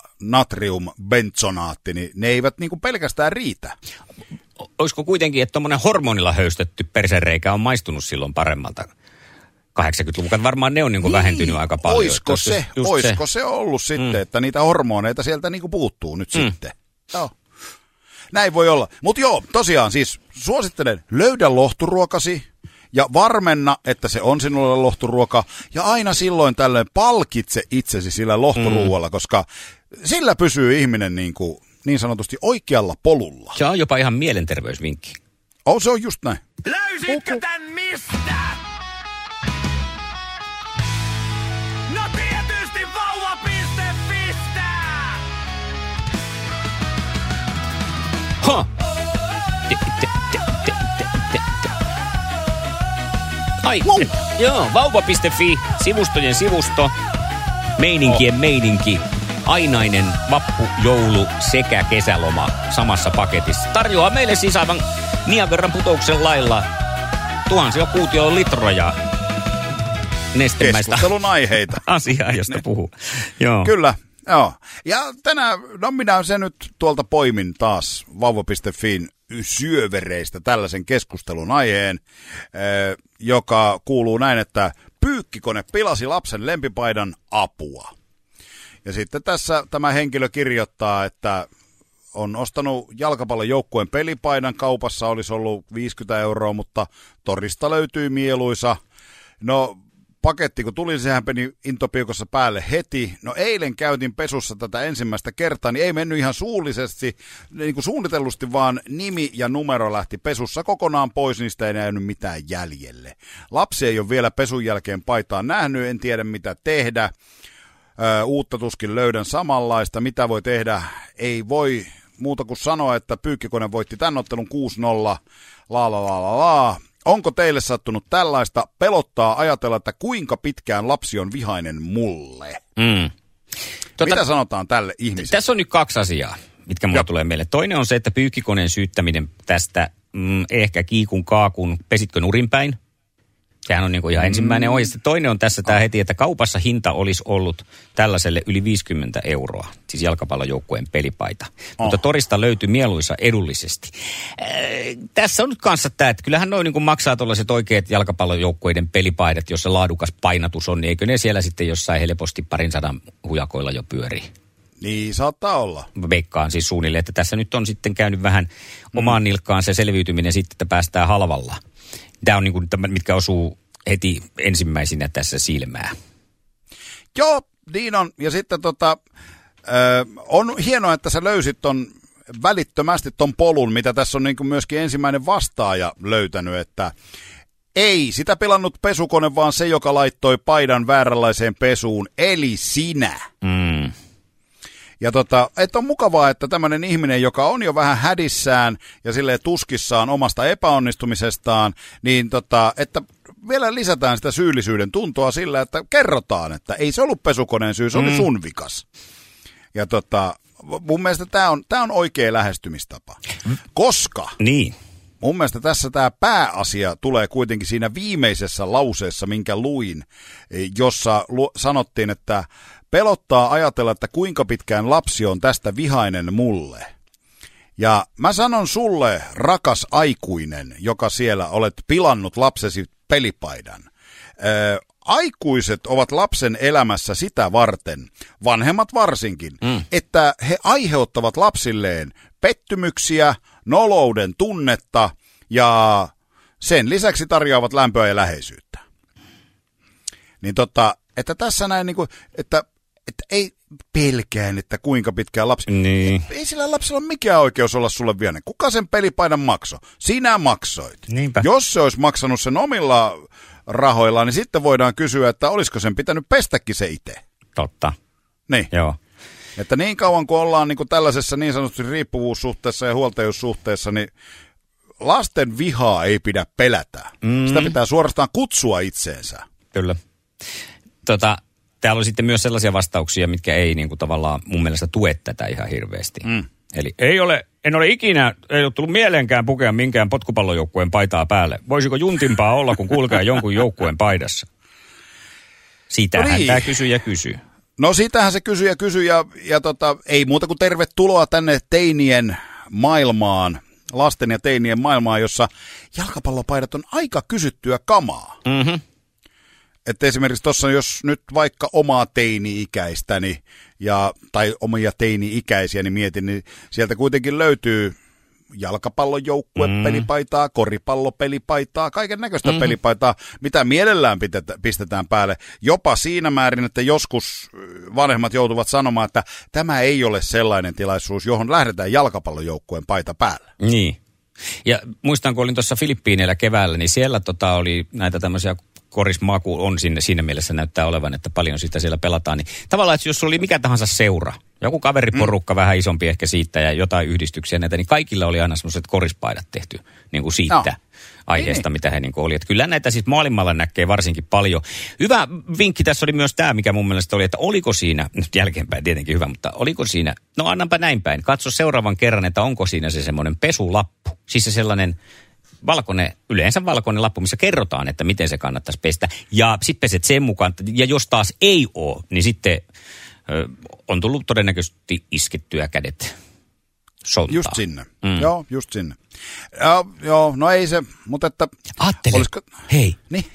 natriumbenzonaatti, niin ne eivät niin kuin pelkästään riitä. Olisiko kuitenkin, että tuommoinen hormonilla höystetty perseenreikä on maistunut silloin paremmalta? kahdeksankymmentäluvun, varmaan ne on niin kuin niin, vähentynyt aika paljon. Oisko se, oisko se. se ollut sitten, mm. että niitä hormoneita sieltä niin kuin puuttuu nyt mm. sitten. Joo. Näin voi olla. Mutta joo, tosiaan siis suosittelen, löydä lohturuokasi ja varmenna, että se on sinulle lohturuoka. Ja aina silloin tällöin palkitse itsesi sillä lohturuualla, mm. koska sillä pysyy ihminen niin, kuin, niin sanotusti oikealla polulla. Se on jopa ihan mielenterveysvinkki. Oh, se on just näin. Löysitkö tän mistä? No tietysti vauva piste fistä! Ha! Te, te, te, te, te, te, te. Ai, wow. Joo, vauva piste fi, sivustojen sivusto, meininkien oh. meininki, ainainen vappu, joulu sekä kesäloma samassa paketissa. Tarjoaa meille siis aivan Niagaran putouksen lailla tuhansia kuutio litroja nestemäistä keskustelun aiheita. Asiaa, josta puhuu. Joo. Kyllä, joo. Ja tänään, no minä sen nyt tuolta poimin taas vauva piste fin syövereistä tällaisen keskustelun aiheen, eh, joka kuuluu näin, että pyykkikone pilasi lapsen lempipaidan, apua. Ja sitten tässä tämä henkilö kirjoittaa, että on ostanut jalkapallon joukkueen pelipaidan, kaupassa olisi ollut viisikymmentä euroa, mutta torista löytyy mieluisa. No paketti, kun tuli, sehän meni intopiukossa päälle heti. No eilen käytin pesussa tätä ensimmäistä kertaa, niin ei mennyt ihan suullisesti, niin kuin suunnitellusti, vaan nimi ja numero lähti pesussa kokonaan pois, niistä ei jäänyt mitään jäljelle. Lapsi ei ole vielä pesun jälkeen paitaa nähnyt, en tiedä mitä tehdä. Ö, uutta tuskin löydän samanlaista, mitä voi tehdä, ei voi muuta kuin sanoa, että Pyykkikone voitti tämän ottelun kuusi nolla, la la la la la. Onko teille sattunut tällaista? Pelottaa ajatella, että kuinka pitkään lapsi on vihainen mulle. Mm. Tota, mitä sanotaan tälle ihmiselle? Tässä on nyt kaksi asiaa, mitkä mulle tulee mieleen. Toinen on se, että Pyykkikoneen syyttäminen tästä mm, ehkä kiikun kaakun, pesitkö nurinpäin? Sehän on niin kuin ihan ensimmäinen ohje. Toinen on tässä tämä heti, että kaupassa hinta olisi ollut tällaiselle yli viisikymmentä euroa, siis jalkapallojoukkueen pelipaita. Oh. Mutta torista löytyi mieluisa edullisesti. Äh, tässä on nyt kanssa tämä, että kyllähän noin niin kuin maksaa tuollaiset oikeat jalkapallojoukkueiden pelipaidat, jos se laadukas painatus on, niin eikö ne siellä sitten jossain helposti parin sadan hujakoilla jo pyörii? Niin, saattaa olla. Veikkaan siis suunnilleen, että tässä nyt on sitten käynyt vähän omaan mm. nilkkaan se selviytyminen sitten, että päästään halvalla. Tämä on niin kuin, mitkä osuu heti ensimmäisenä tässä silmään. Joo, niin on. Ja sitten tota, ö, on hienoa, että sä löysit ton välittömästi ton polun, mitä tässä on niin kuin myöskin ensimmäinen vastaaja löytänyt, että ei sitä pelannut pesukone, vaan se, joka laittoi paidan vääränlaiseen pesuun, eli sinä. Mm. Ja tota, että on mukavaa, että tämmöinen ihminen, joka on jo vähän hädissään ja silleen tuskissaan omasta epäonnistumisestaan, niin tota, että vielä lisätään sitä syyllisyyden tuntoa sillä, että kerrotaan, että ei se ollut pesukoneen syy, se oli sun vikas. Ja tota, mun mielestä tämä on, tää on oikea lähestymistapa, koska niin. Mun mielestä tässä tämä pääasia tulee kuitenkin siinä viimeisessä lauseessa, minkä luin, jossa lu- sanottiin, että pelottaa ajatella, että kuinka pitkään lapsi on tästä vihainen mulle. Ja mä sanon sulle, rakas aikuinen, joka siellä olet pilannut lapsesi pelipaidan. Ää, aikuiset ovat lapsen elämässä sitä varten, vanhemmat varsinkin, mm. että he aiheuttavat lapsilleen pettymyksiä, nolouden tunnetta ja sen lisäksi tarjoavat lämpöä ja läheisyyttä. Niin tota, että tässä näin niinku, että että ei pelkään, että kuinka pitkään lapsi... Niin. Ei, ei sillä lapsella ole mikään oikeus olla sulle vihainen. Kuka sen pelipaidan maksoi? Sinä maksoit. Niinpä. Jos se olisi maksanut sen omilla rahoillaan, niin sitten voidaan kysyä, että olisiko sen pitänyt pestäkin se itse. Totta. Niin. Joo. Että niin kauan kuin ollaan niin kuin tällaisessa niin sanotusti riippuvuussuhteessa ja huoltajuussuhteessa, niin lasten vihaa ei pidä pelätä. Mm. Sitä pitää suorastaan kutsua itseensä. Kyllä. Tota... Täällä on sitten myös sellaisia vastauksia, mitkä ei niin kuin tavallaan mun mielestä tue tätä ihan hirveästi. Mm. Eli ei ole, en ole ikinä, ei ole tullut mieleenkään pukea minkään potkupallojoukkueen paitaa päälle. Voisiko juntimpaa olla, kun kulkee jonkun joukkueen paidassa? Siitähän no niin. Tämä kysyjä kysyy. No siitähän se kysyy ja kysyy ja, ja tota, ei muuta kuin tervetuloa tänne teinien maailmaan, lasten ja teinien maailmaan, jossa jalkapallopaidat on aika kysyttyä kamaa. Mhm. Että esimerkiksi tuossa, jos nyt vaikka omaa teini-ikäistäni ja, tai omia teini-ikäisiä, niin mietin, niin sieltä kuitenkin löytyy jalkapallojoukkuepelipaitaa, koripallopelipaitaa, kaiken näköistä mm-hmm. pelipaitaa, mitä mielellään pitetä, pistetään päälle. Jopa siinä määrin, että joskus vanhemmat joutuvat sanomaan, että tämä ei ole sellainen tilaisuus, johon lähdetään jalkapallojoukkueen paita päälle. Niin. Ja muistan, kun olin tuossa Filippiineillä keväällä, niin siellä tota oli näitä tämmöisiä korismaku on sinne, siinä mielessä näyttää olevan, että paljon sitä siellä pelataan. Niin tavallaan, että jos oli mikä tahansa seura, joku kaveriporukka mm. vähän isompi ehkä siitä ja jotain yhdistyksiä näitä, niin kaikilla oli aina semmoiset korispaidat tehty niin kuin siitä no. aiheesta, niin. mitä he niin kuin oli. Että kyllä näitä siis maailmalla näkee varsinkin paljon. Hyvä vinkki tässä oli myös tämä, mikä mun mielestä oli, että oliko siinä, nyt jälkeenpäin tietenkin hyvä, mutta oliko siinä, no annanpa näin päin, katso seuraavan kerran, että onko siinä se semmoinen pesulappu, siis se sellainen valkoinen, yleensä valkoinen lappu, missä kerrotaan, että miten se kannattaisi pestä. Ja sitten peset sen mukaan, ja jos taas ei ole, niin sitten ö, on tullut todennäköisesti iskettyä kädet sontaan. Just sinne. Mm. Joo, just sinne. Ja, joo, no ei se, mutta että... Aattele, olisiko... hei, niin?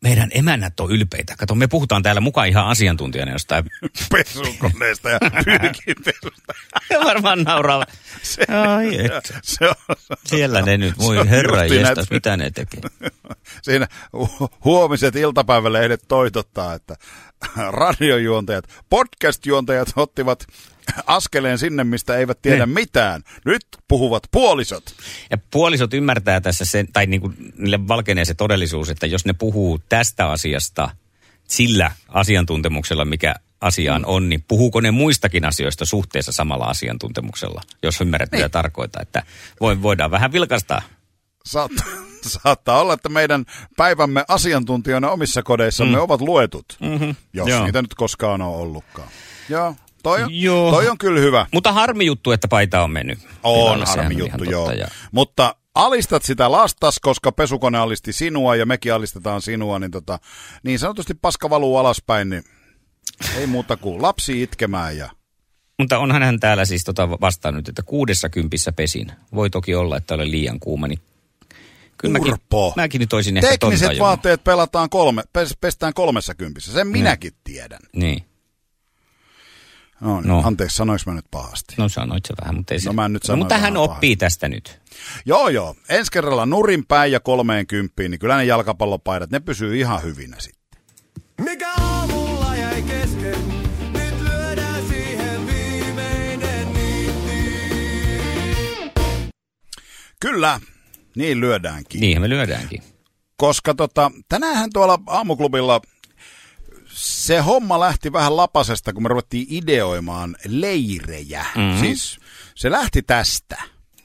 meidän emännät on ylpeitä. Kato, me puhutaan täällä mukaan ihan asiantuntijana jostain. Pesukoneesta ja pyykinpesusta. Varmaan nauraa. Se, Ai et. se on, Siellä ne nyt, voi on herra justi jestas, näitä- mitä ne tekee. Siinä hu- huomiset iltapäivälehdet toitottaa, että radiojuontajat, podcast-juontajat ottivat askeleen sinne, mistä eivät tiedä Ne. mitään. Nyt puhuvat puolisot. Ja puolisot ymmärtää tässä sen, tai niin kuin niille valkenee se todellisuus, että jos ne puhuu tästä asiasta sillä asiantuntemuksella, mikä asiaan on, niin puhuuko ne muistakin asioista suhteessa samalla asiantuntemuksella, jos ymmärrät, mitä tarkoittaa. Että voi, voidaan vähän vilkastaa. Saattaa, saattaa olla, että meidän päivämme asiantuntijoina omissa kodeissamme mm. ovat luetut, mm-hmm. jos Joo. niitä nyt koskaan on ollutkaan. Joo, toi on, Joo. toi on kyllä hyvä. Mutta harmi juttu, että paita on mennyt. On pilalle, sehän harmi on juttu, ihan joo. totta, ja- Mutta alistat sitä lastas, koska pesukone alisti sinua ja mekin alistetaan sinua, niin tota, niin sanotusti paska valuu alaspäin, niin ei muuta kuin lapsi itkemään ja... Mutta onhan hän täällä siis tota vastannut, että kuudessa kympissä pesin. Voi toki olla, että olen liian kuuma, niin kyllä mäkin, Urpo. mäkin nyt olisin ehkä tonta Tekniset jo. vaatteet pelataan kolme, pes, pestään kolmessa kympissä, sen minäkin tiedän. Niin, No, niin, No. anteeksi, sanoinko mä nyt pahasti? no sanoit se vähän, mutta ei se. No mä nyt no, sanoin mutta hän vähän oppii tästä nyt. Joo, joo. Ensi kerralla nurin päin ja kolmeen kymppiin, niin kyllä ne jalkapallopaidat, ne pysyy ihan hyvinä sitten. Mikä aamulla jäi kesken, nyt lyödään siihen viimeinen niitti. Kyllä, niin lyödäänkin. Niinhän me lyödäänkin. Koska tota, tänäänhän tuolla aamuklubilla se homma lähti vähän lapasesta, kun me ruvettiin ideoimaan leirejä. Mm-hmm. Siis se lähti tästä.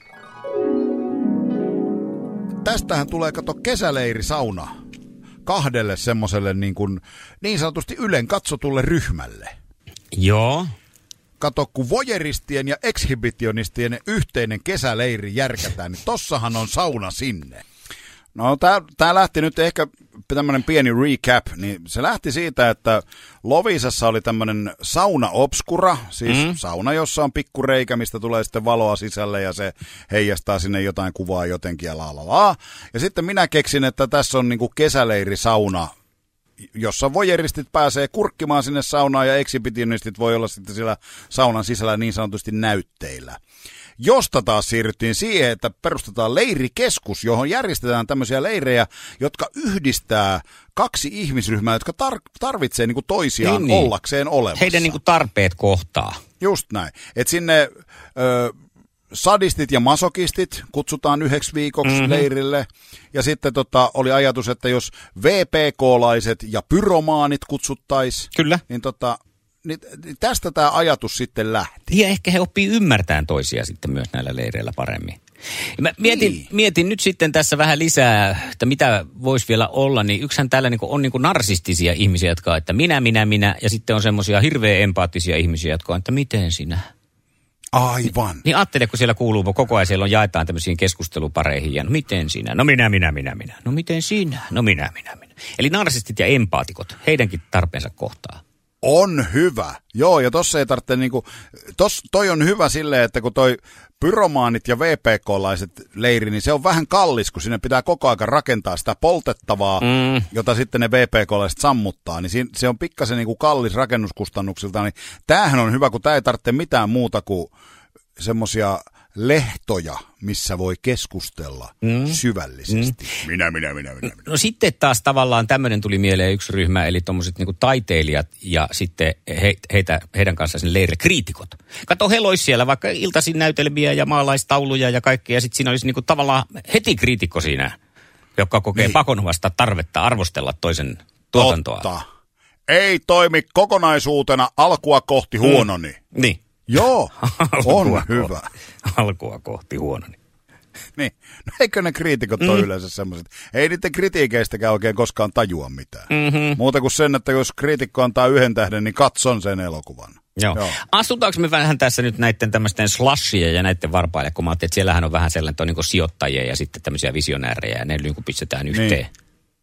Tästähän tulee, kato, kesäleirisauna kahdelle semmoselle niin, kuin, niin sanotusti ylen katsotulle ryhmälle. Joo. Kato, kun voyeuristien ja ekshibitionistien yhteinen kesäleiri järkätään, niin tossahan on sauna sinne. No tää, tää lähti nyt ehkä tämmönen pieni recap, niin se lähti siitä, että Loviisassa oli tämmönen sauna obscura, siis mm. sauna, jossa on pikkureikä, mistä tulee sitten valoa sisälle ja se heijastaa sinne jotain kuvaa jotenkin ja la la la. Ja sitten minä keksin, että tässä on niinku kesäleirisauna, jossa voyeuristit pääsee kurkkimaan sinne saunaan ja exhibitionistit voi olla sitten siellä saunan sisällä niin sanotusti näytteillä. Josta taas siirryttiin siihen, että perustetaan leirikeskus, johon järjestetään tämmöisiä leirejä, jotka yhdistää kaksi ihmisryhmää, jotka tar- tarvitsee niinku toisiaan Niin, niin. ollakseen olemassa. Heidän niinku tarpeet kohtaa. Just näin. Et sinne ö, sadistit ja masokistit kutsutaan yhdeksi viikoksi mm-hmm. leirille. Ja sitten tota, oli ajatus, että jos V P K-laiset ja pyromaanit kutsuttaisiin, Kyllä. niin tota... Niin tästä tämä ajatus sitten lähti. Ja ehkä he oppii ymmärtämään toisia sitten myös näillä leireillä paremmin. Ja mä mietin, Niin. mietin nyt sitten tässä vähän lisää, että mitä voisi vielä olla, niin yksihän täällä niinku on niinku narsistisia ihmisiä, jotka on, että minä, minä, minä, ja sitten on semmoisia hirveän empaattisia ihmisiä, jotka on, että miten sinä? Aivan. Niin ajattele, kun siellä kuuluu koko ajan, siellä on jaetaan tämmöisiin keskustelupareihin, ja no miten sinä? No minä, minä, minä, minä. No miten sinä? No minä, minä, minä. Eli narsistit ja empaatikot, heidänkin tarpeensa kohtaa. On hyvä. Joo, ja tossa ei tarvitse niinku, tos, toi on hyvä silleen, että kun toi pyromaanit ja V P K-laiset leiri, niin se on vähän kallis, kun sinne pitää koko ajan rakentaa sitä poltettavaa, mm. jota sitten ne V P K-laiset sammuttaa, niin siinä, se on pikkasen niinku kallis rakennuskustannuksilta, niin tämähän on hyvä, kun tää ei tarvitse mitään muuta kuin semmosia lehtoja, missä voi keskustella mm. syvällisesti. Mm. Minä, minä, minä, minä, minä. No sitten taas tavallaan tämmöinen tuli mieleen yksi ryhmä, eli tommoset niinku taiteilijat ja sitten he, heitä, heidän kanssaan sen leirille kriitikot. Kato, heillä olisi siellä vaikka iltaisin näytelmiä ja maalaistauluja ja kaikkea, ja sitten siinä olisi niinku tavallaan heti kriitikko siinä, joka kokee niin. pakonovasta tarvetta arvostella toisen tuotantoa. Totta. Ei toimi kokonaisuutena alkua kohti huononi. Mm. Niin. Joo, on Alkua hyvä. Kohti, alkua kohti huononi. Niin. No eikö ne kriitikot mm. ole yleensä semmoiset? Ei niiden kritiikeistäkään oikein koskaan tajua mitään. Mm-hmm. Muuta kuin sen, että jos kriitikko antaa yhden tähden, niin katson sen elokuvan. Joo. Joo. Astutaanko me vähän tässä nyt näiden tämmöisten slashia ja näiden varpaille, kun mä ajattelin, että siellähän on vähän sellainen, että on niin kuin sijoittajia ja sitten tämmöisiä visionäärejä ja ne niin kuin pistetään yhteen. Niin.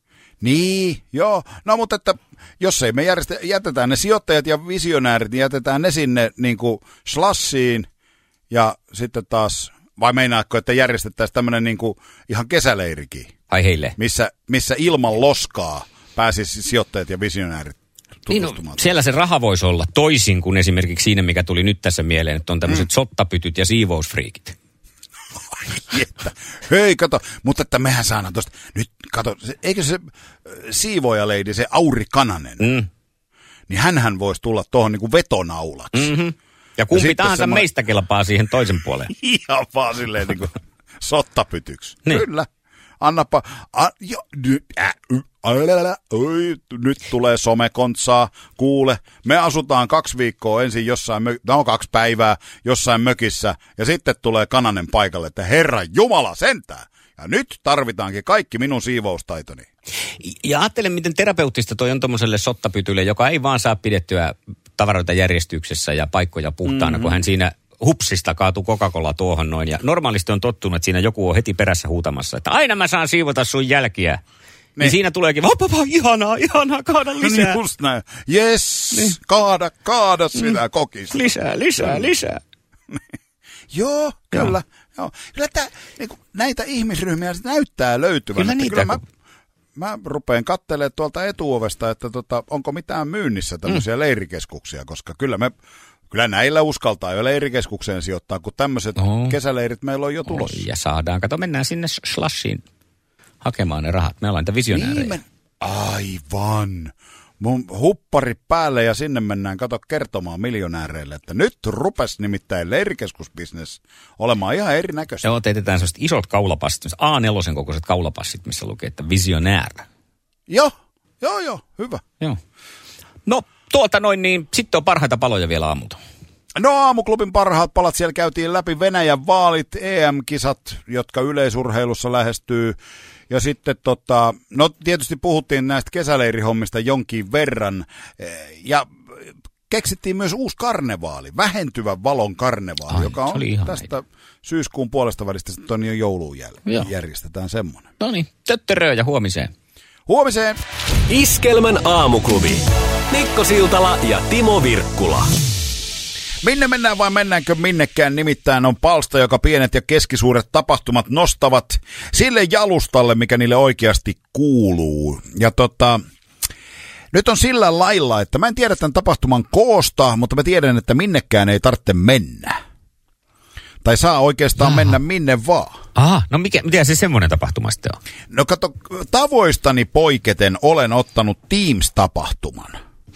Niin, joo. No mutta että jos ei me järjestä, jätetään ne sijoittajat ja visionäärit, niin jätetään ne sinne niin kuin slashiin ja sitten taas, vai meinaatko, että järjestettäisiin tämmöinen niin kuin ihan kesäleirikin? Ai heille? Missä, missä ilman loskaa pääsisi sijoittajat ja visionäärit Niin, no, tutustumaan. siellä se raha voisi olla toisin kuin esimerkiksi siinä, mikä tuli nyt tässä mieleen, että on tämmöiset mm. sottapytyt ja siivousfriikit. Että, hei, kato, mutta että mehän saadaan tuosta, nyt kato, se, eikö se siivojaleidi, se Auri Kananen, Mm. niin hänhän voisi tulla tuohon niin kuin vetonaulaksi. Mm-hmm. Ja kumpi Ja tahansa semmo... meistä kelpaa siihen toisen puoleen. Ihan vaan silleen niin kuin sottapytyksi. Niin. Kyllä. Annapa, a, jo, nyt, ä, y, alala, oi, nyt tulee somekontsaa, kuule, me asutaan kaksi viikkoa ensin jossain, mö, no kaksi päivää jossain mökissä, ja sitten tulee Kananen paikalle, että Herra Jumala sentään, ja nyt tarvitaankin kaikki minun siivoustaitoni. Ja ajattelen, miten terapeuttista toi on tommoselle sottapytylle, joka ei vaan saa pidettyä tavaroita järjestyksessä ja paikkoja puhtaana, mm-hmm. kun hän siinä hupsista kaatuu Coca-Cola tuohon noin. Ja normaalisti on tottunut, että siinä joku on heti perässä huutamassa, että aina mä saan siivota sun jälkiä. Niin, niin siinä tuleekin, vapapa, ihanaa, ihanaa, kaada lisää. Niin just näin. Jes, niin. kaada, kaada sitä mm. kokista. Lisää, lisää, lisää. Joo, kyllä. Joo. Joo. Kyllä tää, niin kuin, näitä ihmisryhmiä näyttää löytyvän. Kyllä niitä. Kyllä mä, mä rupean katselemaan tuolta etuovesta, että tota, onko mitään myynnissä tämmöisiä mm. leirikeskuksia, koska kyllä me... Kyllä näillä uskaltaa jo leirikeskukseen sijoittaa, kun tämmöiset oh. kesäleirit meillä on jo tulossa. Oh, ja saadaan. Kato, mennään sinne Slashiin hakemaan ne rahat. Me ollaan niitä visionäärejä. Niin men... Aivan. Mun huppari päälle ja sinne mennään, kato, kertomaan miljonääreille, että nyt rupes nimittäin leirikeskusbisnes olemaan ihan erinäköistä. Joo, teetetään sellaiset isot kaulapassit, A neljä kokoiset kaulapassit, missä lukee, että visionäärä. Joo, joo, joo, hyvä. Joo. No, tuolta noin, niin sitten on parhaita paloja vielä aamulta. No aamuklubin parhaat palat, siellä käytiin läpi Venäjän vaalit, E M-kisat, jotka yleisurheilussa lähestyy. Ja sitten tota, no tietysti puhuttiin näistä kesäleirihommista jonkin verran. Ja keksittiin myös uusi karnevaali, vähentyvän valon karnevaali, Ai, joka on tästä meitä. syyskuun puolesta välistä sitten on jo jouluun jäl- järjestetään semmoinen. No niin, töttöröö ja huomiseen. Huomiseen! Iskelmän aamuklubi. Mikko Siltala ja Timo Virkkula. Minne mennään vai mennäänkö minnekään? Nimittäin on palsta, joka pienet ja keskisuuret tapahtumat nostavat sille jalustalle, mikä niille oikeasti kuuluu. Ja tota, nyt on sillä lailla, että mä en tiedä tämän tapahtuman koosta, mutta mä tiedän, että minnekään ei tarvitse mennä. Tai saa oikeastaan Jaha. mennä minne vaan. Aha, no mikä, mitä se semmoinen tapahtuma sitten on? No kato, tavoistani poiketen olen ottanut Teams-tapahtuman.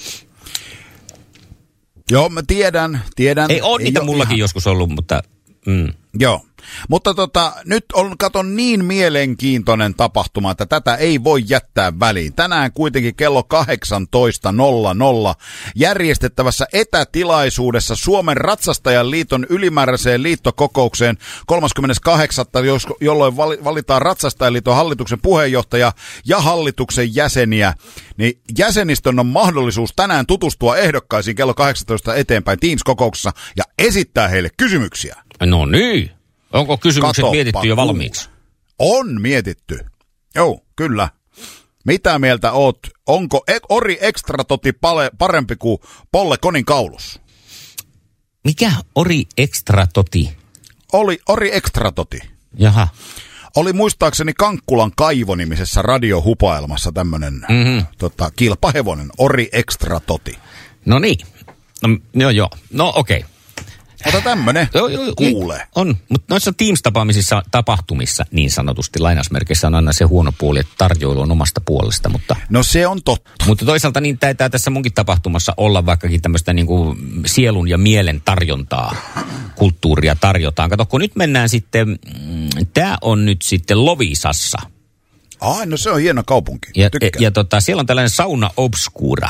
Joo, mä tiedän, tiedän. Ei ole niitä ei mullakin ihan... joskus ollut, mutta... Mm. Joo, mutta tota, nyt on, katon, niin mielenkiintoinen tapahtuma, että tätä ei voi jättää väliin. Tänään kuitenkin kello kahdeksantoista nolla nolla järjestettävässä etätilaisuudessa Suomen Ratsastajan liiton ylimääräiseen liittokokoukseen kolmaskymmeneskahdeksas jolloin valitaan Ratsastajaliiton hallituksen puheenjohtaja ja hallituksen jäseniä. Niin jäsenistön on mahdollisuus tänään tutustua ehdokkaisiin kello kahdeksantoista eteenpäin Teams-kokouksessa ja esittää heille kysymyksiä. No niin. Onko kysymykset Katoppa, mietitty jo valmiiksi? On mietitty. Joo, kyllä. Mitä mieltä oot? Onko Ori Extratoti parempi kuin Polle Konin kaulus? Mikä Ori Extratoti? Oli Ori Extratoti. Jaha. Oli muistaakseni Kankkulan Kaivo-nimisessä radiohupaelmassa tämmönen mm-hmm. tota, kilpahevonen Ori Extratoti. No niin. No joo joo. No okei. Okay. Ota tämmönen, joo, joo, kuule. Niin, on, mutta noissa Teams-tapaamisissa, tapahtumissa niin sanotusti lainausmerkeissä on aina se huono puoli, että tarjoilu on omasta puolesta. Mutta, no se on totta. Mutta toisaalta niin taitaa tässä munkin tapahtumassa olla vaikkakin tämmöistä niin kuin sielun ja mielen tarjontaa, kulttuuria tarjotaan. Kato, kun nyt mennään sitten, mm, tää on nyt sitten Loviisassa. Ai, no se on hieno kaupunki. Ja, ja, ja tota, siellä on tällainen sauna obscura.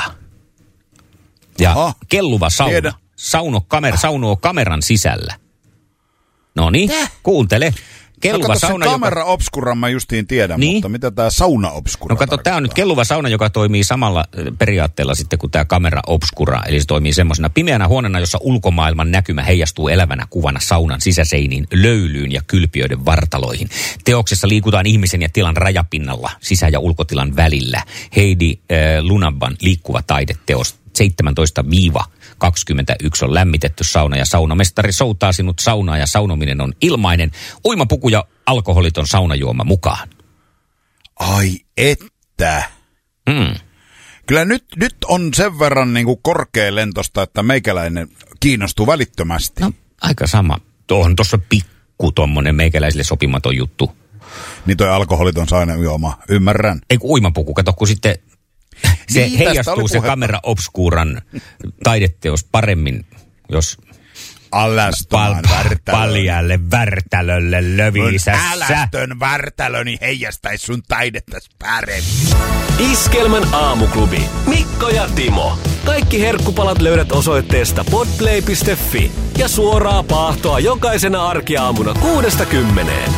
Ja Aha. kelluva sauna. Tiedä. Sauno kamer, saunuo kameran sisällä. No niin, kuuntele. Kelluva no sauna, se kamera joka... obscura mä justiin tiedän, niin? Mutta mitä tää sauna obscura No kato, tää on nyt kelluva sauna, joka toimii samalla periaatteella sitten kuin tää kamera obscura. Eli se toimii semmoisena pimeänä huoneena, jossa ulkomaailman näkymä heijastuu elävänä kuvana saunan sisäseiniin, löylyyn ja kylpiöiden vartaloihin. Teoksessa liikutaan ihmisen ja tilan rajapinnalla, sisä- ja ulkotilan välillä. Heidi äh, Lunabban liikkuva taideteos seitsemäntoista kaksikymmentäyksi on lämmitetty sauna ja saunamestari soutaa sinut saunaan ja saunominen on ilmainen. Uimapuku ja alkoholiton saunajuoma mukaan. Ai että. Hmm. Kyllä nyt, nyt on sen verran niin kuin korkealentosta, että meikäläinen kiinnostuu välittömästi. No, aika sama. Tuohon tuossa pikku tommonen meikäläisille sopimaton juttu. Niin toi alkoholiton ainejuoma, ymmärrän. Ei kun uimapuku, kato kun sitten se Niin, tästä heijastuu oli se puhetta. kamera obscuran taideteos paremmin, jos Alaston pal- paljalle värtälölle lövisässä. Älästön värtälöni heijastaisi sun taidettas paremmin. Iskelmän aamuklubi. Mikko ja Timo. Kaikki herkkupalat löydät osoitteesta podplay piste fi ja suoraa paahtoa jokaisena arkiaamuna kuudesta kymmeneen.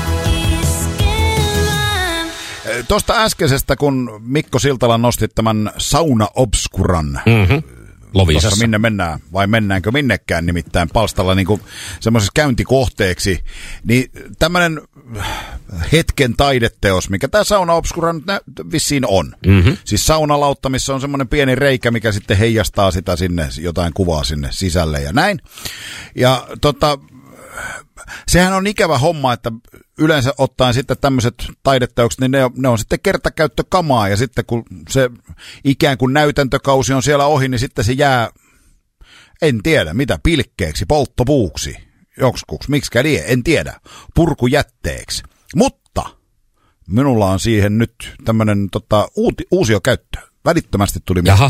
Tuosta äskeisestä, kun Mikko Siltala nosti tämän sauna obscuran. Mm-hmm. Lovisassa. Tuossa minne mennään, vai mennäänkö minnekään nimittäin palstalla niin semmoisessa käyntikohteeksi, niin tämmöinen hetken taideteos, mikä tämä sauna obscura nyt nä- vissiin on. Mm-hmm. Siis saunalautta, missä on semmoinen pieni reikä, mikä sitten heijastaa sitä sinne, jotain kuvaa sinne sisälle ja näin. Ja tota, sehän on ikävä homma, että yleensä ottaen sitten tämmöiset taideteokset, niin ne on, ne on sitten kertakäyttökamaa, ja sitten kun se ikään kuin näytäntökausi on siellä ohi, niin sitten se jää, en tiedä, mitä, pilkkeeksi, polttopuuksi, joksikuksi, miksikä lie, en tiedä, purkujätteeksi. Mutta minulla on siihen nyt tämmöinen tota, uuti, uusio käyttö, välittömästi tuli mieleen.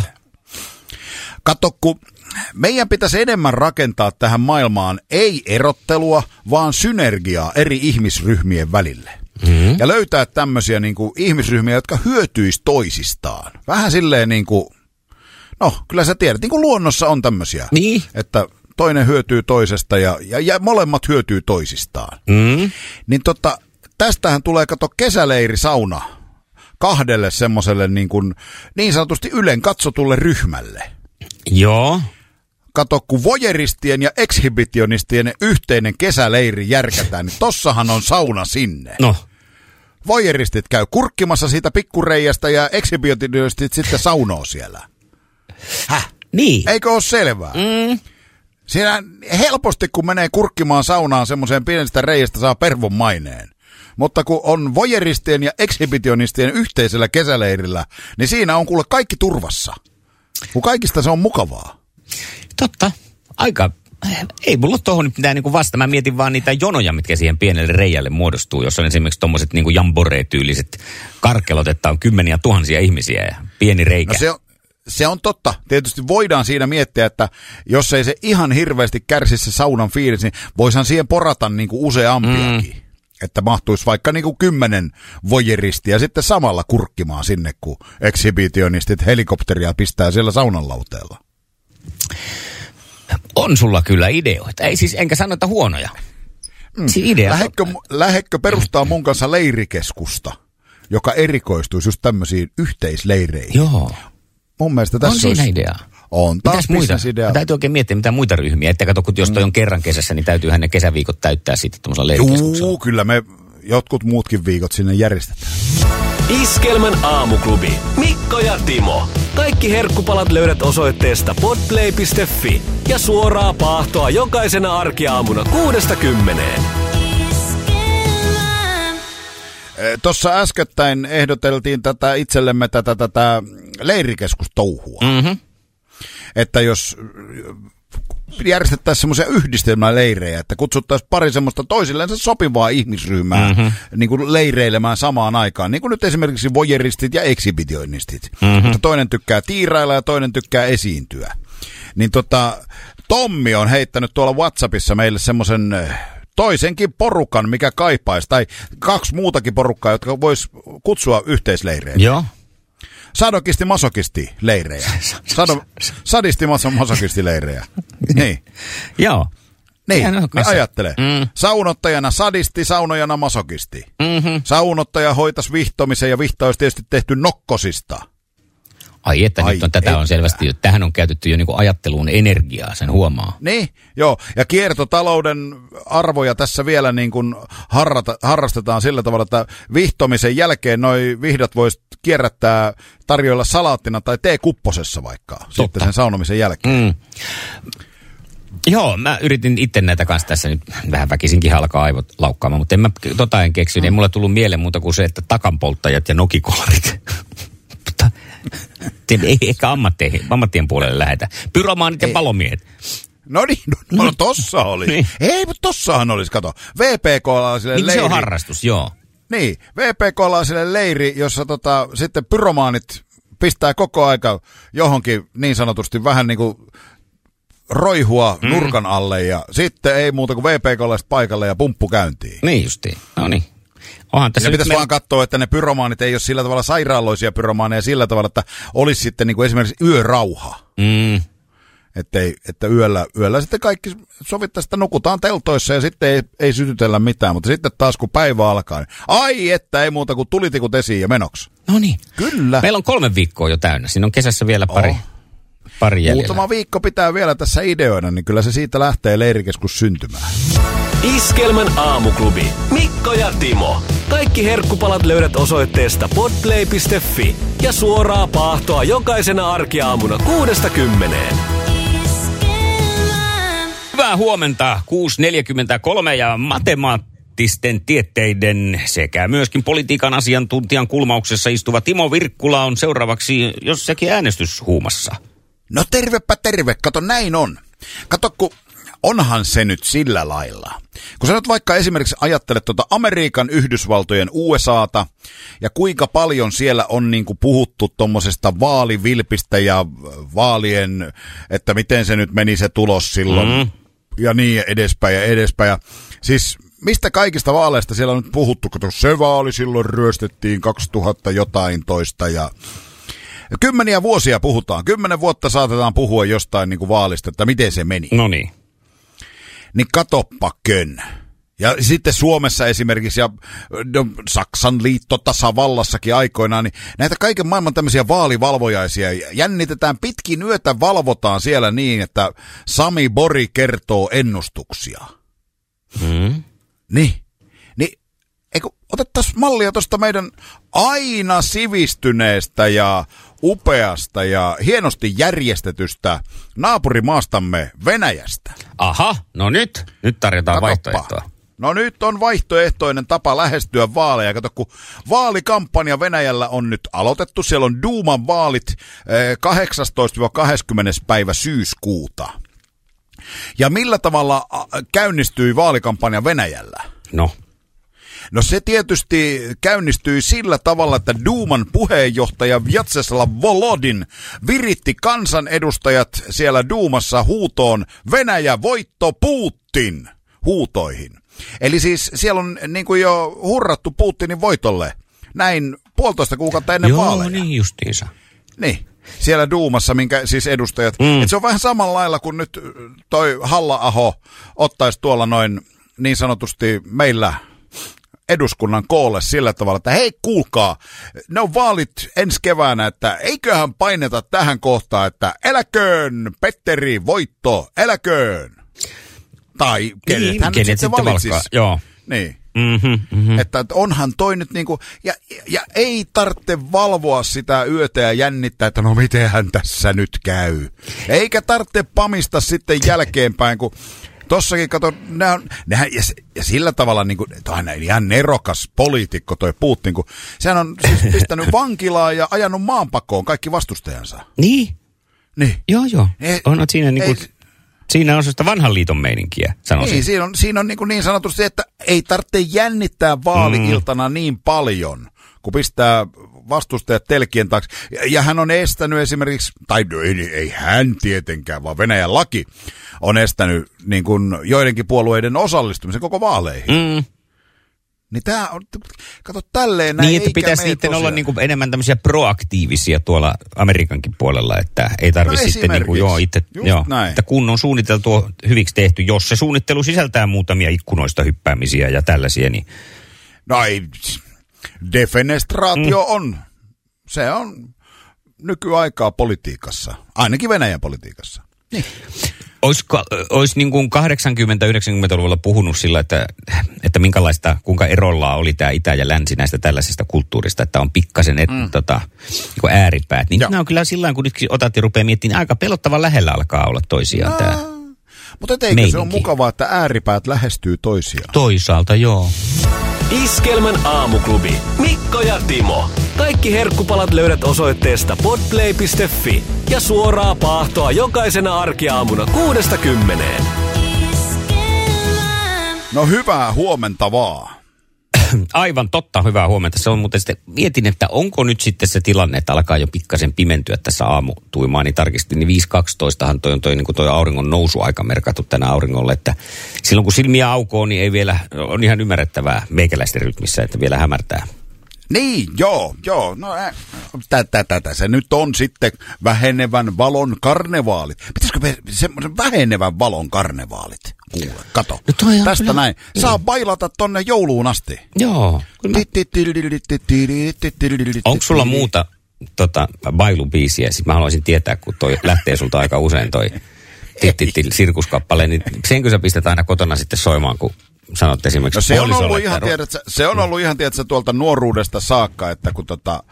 Kato, kun meidän pitäisi enemmän rakentaa tähän maailmaan ei erottelua, vaan synergiaa eri ihmisryhmien välille. Mm-hmm. Ja löytää tämmöisiä niin kuin ihmisryhmiä, jotka hyötyisi toisistaan. Vähän silleen niin kuin, no kyllä sä tiedät, niin kuin luonnossa on tämmöisiä. Niin. Että toinen hyötyy toisesta ja, ja, ja molemmat hyötyy toisistaan. Mm. Niin tota, tästähän tulee, kato, kesäleirisauna kahdelle semmoiselle niin kuin niin sanotusti ylen katsotulle ryhmälle. Joo. Kato, kun voyeuristien ja ekshibitionistien yhteinen kesäleiri järkätään, niin tossahan on sauna sinne. No. Voyeuristit käy kurkkimassa siitä pikkureijästä ja ekshibitionistit sitten saunoo siellä. Häh? Niin. Eikö ole selvää? Mm. Siinä helposti, kun menee kurkkimaan saunaan semmoiseen pienestä reiästä, saa pervon maineen. Mutta kun on voyeuristien ja ekshibitionistien yhteisellä kesäleirillä, niin siinä on kuule kaikki turvassa. Kun kaikista se on mukavaa. Totta. Aika, ei mulla ole tohon nyt mitään niinku vasta. Mä mietin vaan niitä jonoja, mitkä siihen pienelle reijälle muodostuu, jos on esimerkiksi tommoset niinku jamboree-tyyliset karkelot, että on kymmeniä tuhansia ihmisiä ja pieni reikä. No se on, se on totta. Tietysti voidaan siinä miettiä, että jos ei se ihan hirveästi kärsi se saunan fiilis, niin voisihan siihen porata niinku useampiakin. Mm. Että mahtuisi vaikka niinku kymmenen voyeuristia sitten samalla kurkkimaan sinne, kun ekshibitionistit helikopteria pistää siellä saunan lauteella. On sulla kyllä ideoita. Ei siis, enkä sano, että huonoja. Mm. Siis idea. Lähetkö, lähetkö perustaa mun kanssa leirikeskusta, joka erikoistuisi just tämmöisiin yhteisleireihin? Joo. Mun mielestä On tässä siinä olisi... ideaa. On taas Mitäs muita? idea. Mä täytyy oikein miettiä mitä muita ryhmiä. Että kato, kun jos toi on kerran kesässä, niin täytyy hänen kesäviikot täyttää sitten tuollaisella leirikeskuksella. Juu, kyllä me jotkut muutkin viikot sinne järjestetään. Iskelmän aamuklubi. Mikko ja Timo. Kaikki herkkupalat löydät osoitteesta podplay piste fi ja suoraa paahtoa jokaisena arkiaamuna kuudesta kymmeneen. Tuossa äskettäin ehdoteltiin tätä itsellemme tätä, tätä leirikeskustouhua. Mm-hmm. Että jos järjestettäisiin semmoisia yhdistelmäleirejä, että kutsuttaisiin pari semmoista toisillensa sopivaa ihmisryhmää mm-hmm. niin kuin leireilemään samaan aikaan. Niin kuin nyt esimerkiksi voyeuristit ja ekshibitionistit. Mm-hmm. Mutta toinen tykkää tiirailla ja toinen tykkää esiintyä. Niin tota, Tommi on heittänyt tuolla WhatsAppissa meille semmoisen toisenkin porukan, mikä kaipaisi, tai kaksi muutakin porukkaa, jotka vois kutsua yhteisleireihin. Joo. Sadokisti masokisti leirejä. Sado, sadisti masokisti leirejä. Niin. Joo. Niin, niin ajattele. Mm. Saunottajana sadisti, saunojana masokisti. Mm-hmm. Saunottaja hoitaisi vihtomisen ja vihto olisi tietysti tehty nokkosista. Ai että Ai nyt on, tätä että. on selvästi, jo, tähän on käytetty jo niinku ajatteluun energiaa, sen huomaa. Niin, joo. Ja kiertotalouden arvoja tässä vielä niin kuin harrata, harrastetaan sillä tavalla, että vihtomisen jälkeen noi vihdat voisi kierrättää tarjoilla salaattina tai teekupposessa vaikka. Totta. Sitten sen saunomisen jälkeen. Mm. Joo, mä yritin itse näitä kanssa tässä nyt vähän väkisinkin alkaa aivot laukkaamaan, mutta en mä tota en keksinyt. Mm. Ei mulla tullut mieleen muuta kuin se, että takanpolttajat ja nokikolarit. Ei ehkä ammatteihin, ammattien puolelle lähetä. Pyromaanit ja palomiehet. No niin, no, no tossa oli. Niin. Ei, mutta tossahan olisi, kato. V P K-laisille niin leiri. Se on harrastus, joo. Niin, V P K-laisille leiri, jossa tota, sitten pyromaanit pistää koko aika johonkin niin sanotusti vähän niin kuin roihua mm. nurkan alle ja sitten ei muuta kuin V P K-laiset paikalle ja pumppu käyntiin. Niin justiin, no niin. Onhan tässä ja pitäisi me... vaan katsoa, että ne pyromaanit ei ole sillä tavalla sairaaloisia pyromaaneja sillä tavalla, että olisi sitten niin kuin esimerkiksi yörauha. Mm. Ettei, että yöllä, yöllä sitten kaikki sovittaisiin, että nukutaan teltoissa ja sitten ei, ei sytytellä mitään, mutta sitten taas kun päivä alkaa, niin ai että ei muuta kuin tulitikut esiin ja menoksi. No niin. Kyllä. Meillä on kolme viikkoa jo täynnä, siinä on kesässä vielä pari, oh. pari jäljellä. Muutama viikko pitää vielä tässä ideoida, niin kyllä se siitä lähtee leirikeskus syntymään. Iskelmän aamuklubi. Mikko ja Timo. Kaikki herkkupalat löydät osoitteesta podplay piste fi ja suoraa paahtoa jokaisena arkiaamuna kuudesta kymmeneen. Hyvää huomenta, kuusi neljäkymmentäkolme ja matemaattisten tieteiden sekä myöskin politiikan asiantuntijan kulmauksessa istuva Timo Virkkula on seuraavaksi jossakin äänestyshuumassa. No tervepä terve, kato näin on. Kato kun onhan se nyt sillä lailla. Kun sä nyt vaikka esimerkiksi ajattelet tuota Amerikan Yhdysvaltojen U S A:ta ja kuinka paljon siellä on niinku puhuttu tommosesta vaalivilpistä ja vaalien, että miten se nyt meni se tulos silloin mm. ja niin edespäin ja edespäin. Ja siis mistä kaikista vaaleista siellä on nyt puhuttu, kun se vaali silloin ryöstettiin kaksituhatta jotain toista ja kymmeniä vuosia puhutaan. Kymmenen vuotta saatetaan puhua jostain niinku vaalista, että miten se meni. No niin. Niin katoppa kön. Ja sitten Suomessa esimerkiksi ja no, Saksan liittotasavallassakin aikoinaan, niin näitä kaiken maailman tämmöisiä vaalivalvojaisia jännitetään pitkin yötä, valvotaan siellä niin, että Sami Bori kertoo ennustuksia. Mm. Niin. Niin, eikö otettaisiin mallia tuosta meidän aina sivistyneestä ja upeasta ja hienosti järjestetystä naapurimaastamme Venäjästä. Aha, no nyt. Nyt tarjotaan Katoppa. vaihtoehtoa. No nyt on vaihtoehtoinen tapa lähestyä vaaleja. Kato, kun vaalikampanja Venäjällä on nyt aloitettu. Siellä on Duuman vaalit kahdeksastoista kahdeskymmenes päivä syyskuuta. Ja millä tavalla käynnistyi vaalikampanja Venäjällä? No. No se tietysti käynnistyi sillä tavalla, että Duuman puheenjohtaja Vjatseslav Volodin viritti kansanedustajat siellä Duumassa huutoon Venäjä voitto Putin huutoihin. Eli siis siellä on niin kuin jo hurrattu Putinin voitolle näin puolitoista kuukautta ennen Joo, vaaleja. Joo, niin justiinsa. Niin, siellä Duumassa, minkä siis edustajat. Mm. Et se on vähän samalla lailla kuin nyt toi Halla-aho ottaisi tuolla noin niin sanotusti meillä eduskunnan koolle sillä tavalla, että hei kuulkaa, ne on vaalit ensi keväänä, että eiköhän paineta tähän kohtaan, että eläköön Petteri voitto, eläköön. Tai kenet niin, hän kenet sitten valitsisi. Joo. Niin. Mm-hmm, mm-hmm. Että onhan toi nyt niinku, ja, ja ei tarvitse valvoa sitä yötä ja jännittää, että no mitenhän tässä nyt käy. Eikä tarvitse pamista sitten jälkeenpäin, kun tossakin kato, nehän, nehän, ja, ja sillä tavalla niin kuin, toihan ihan nerokas poliitikko toi Putin, kun sehän on siis pistänyt vankilaa ja ajanut maanpakoon kaikki vastustajansa. Niin? Niin. Joo, joo. Ei, on, on siinä niin kuin, ei, siinä on sellaista vanhan liiton meininkiä, sanoisin. Niin, siinä on, siinä on niin, kuin niin sanotusti, että ei tarvitse jännittää vaali-iltana mm. niin paljon, kun pistää vastustajat telkien taakse. Ja, ja hän on estänyt esimerkiksi, tai ei, ei hän tietenkään, vaan Venäjän laki on estänyt niin kuin joidenkin puolueiden osallistumisen koko vaaleihin. Mm. Niin tää on, kato tälleen näin. Niin, että pitäisi niiden olla niin kuin enemmän tämmöisiä proaktiivisia tuolla Amerikankin puolella, että ei tarvitse no sitten niin kuin, joo, itse, joo, että kun on suunniteltu hyviksi tehty, jos se suunnittelu sisältää muutamia ikkunoista hyppäämisiä ja tällaisia, niin no ei, defenestraatio mm. on, se on nykyaikaa politiikassa, ainakin Venäjän politiikassa. Niin. Olisiko, olisi niin kuin kahdeksankymmentä-yhdeksänkymmentäluvulla puhunut sillä, että, että minkälaista, kuinka erollaa oli tämä itä ja länsi näistä tällaisesta kulttuurista, että on pikkasen et, mm. tota, niin ääripäät. Niin nämä on kyllä sillä kun nyt otat ja rupeaa miettimään, aika pelottavan lähellä alkaa olla toisiaan no. tämä Mutta eikö meininki. Se on mukavaa, että ääripäät lähestyy toisiaan? Toisaalta, joo. Iskelmän aamuklubi. Mikko ja Timo. Kaikki herkkupalat löydät osoitteesta podplay piste fi ja suoraa paahtoa jokaisena arkiaamuna kuudesta kymmeneen. No hyvää huomenta vaan. Aivan totta, hyvää huomenta. Se on muuten sitten, mietin, että onko nyt sitten se tilanne, että alkaa jo pikkasen pimentyä tässä aamutuimaan, niin tarkistin, niin viisi kaksitoistahan toi on toi, niin kuin toi auringon nousuaika merkattu tänä auringolle, että silloin kun silmiä aukoo, niin ei vielä, on ihan ymmärrettävää meikäläisten rytmissä, että vielä hämärtää. Niin, joo, joo. No tätä, tätä. Se nyt on sitten vähenevän valon karnevaalit. Pitäisikö me semmoisen vähenevän valon karnevaalit? Kuule, kato. No tästä kyllä näin. Saa bailata tonne jouluun asti. Joo. Mä... Onko sulla muuta tota, bailubiisiä? Sitten mä haluaisin tietää, kun toi lähtee sulta aika usein toi sirkuskappale, niin senkö sä pistät aina kotona sitten soimaan, kun sanot esimerkiksi no se on ollut ihan, että... tiedätkö, se on ollut ihan, tiedätkö, tuolta nuoruudesta saakka, että kun tota,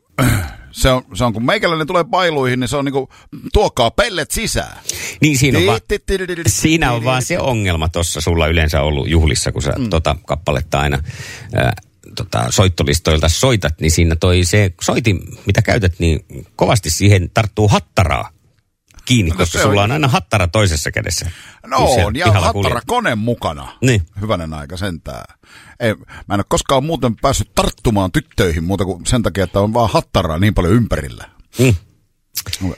se on, se on kun meikäläinen tulee bailuihin, niin se on niinku, tuokaa pellet sisään. Niin siinä on, vaan, siinä on vaan se ongelma tuossa sulla yleensä ollut juhlissa, kun sä mm. tota kappaletta aina ää, tota, soittolistoilta soitat, niin siinä toi se soitin, mitä käytät, niin kovasti siihen tarttuu hattaraa kiinni, no, koska sulla on aina hattara toisessa kädessä. No on, ja hattara kone mukana. Niin. Hyvänen aika sentään. Ei, mä en ole koskaan muuten päässyt tarttumaan tyttöihin muuta kuin sen takia, että on vaan hattaraa niin paljon ympärillä. Mm. No.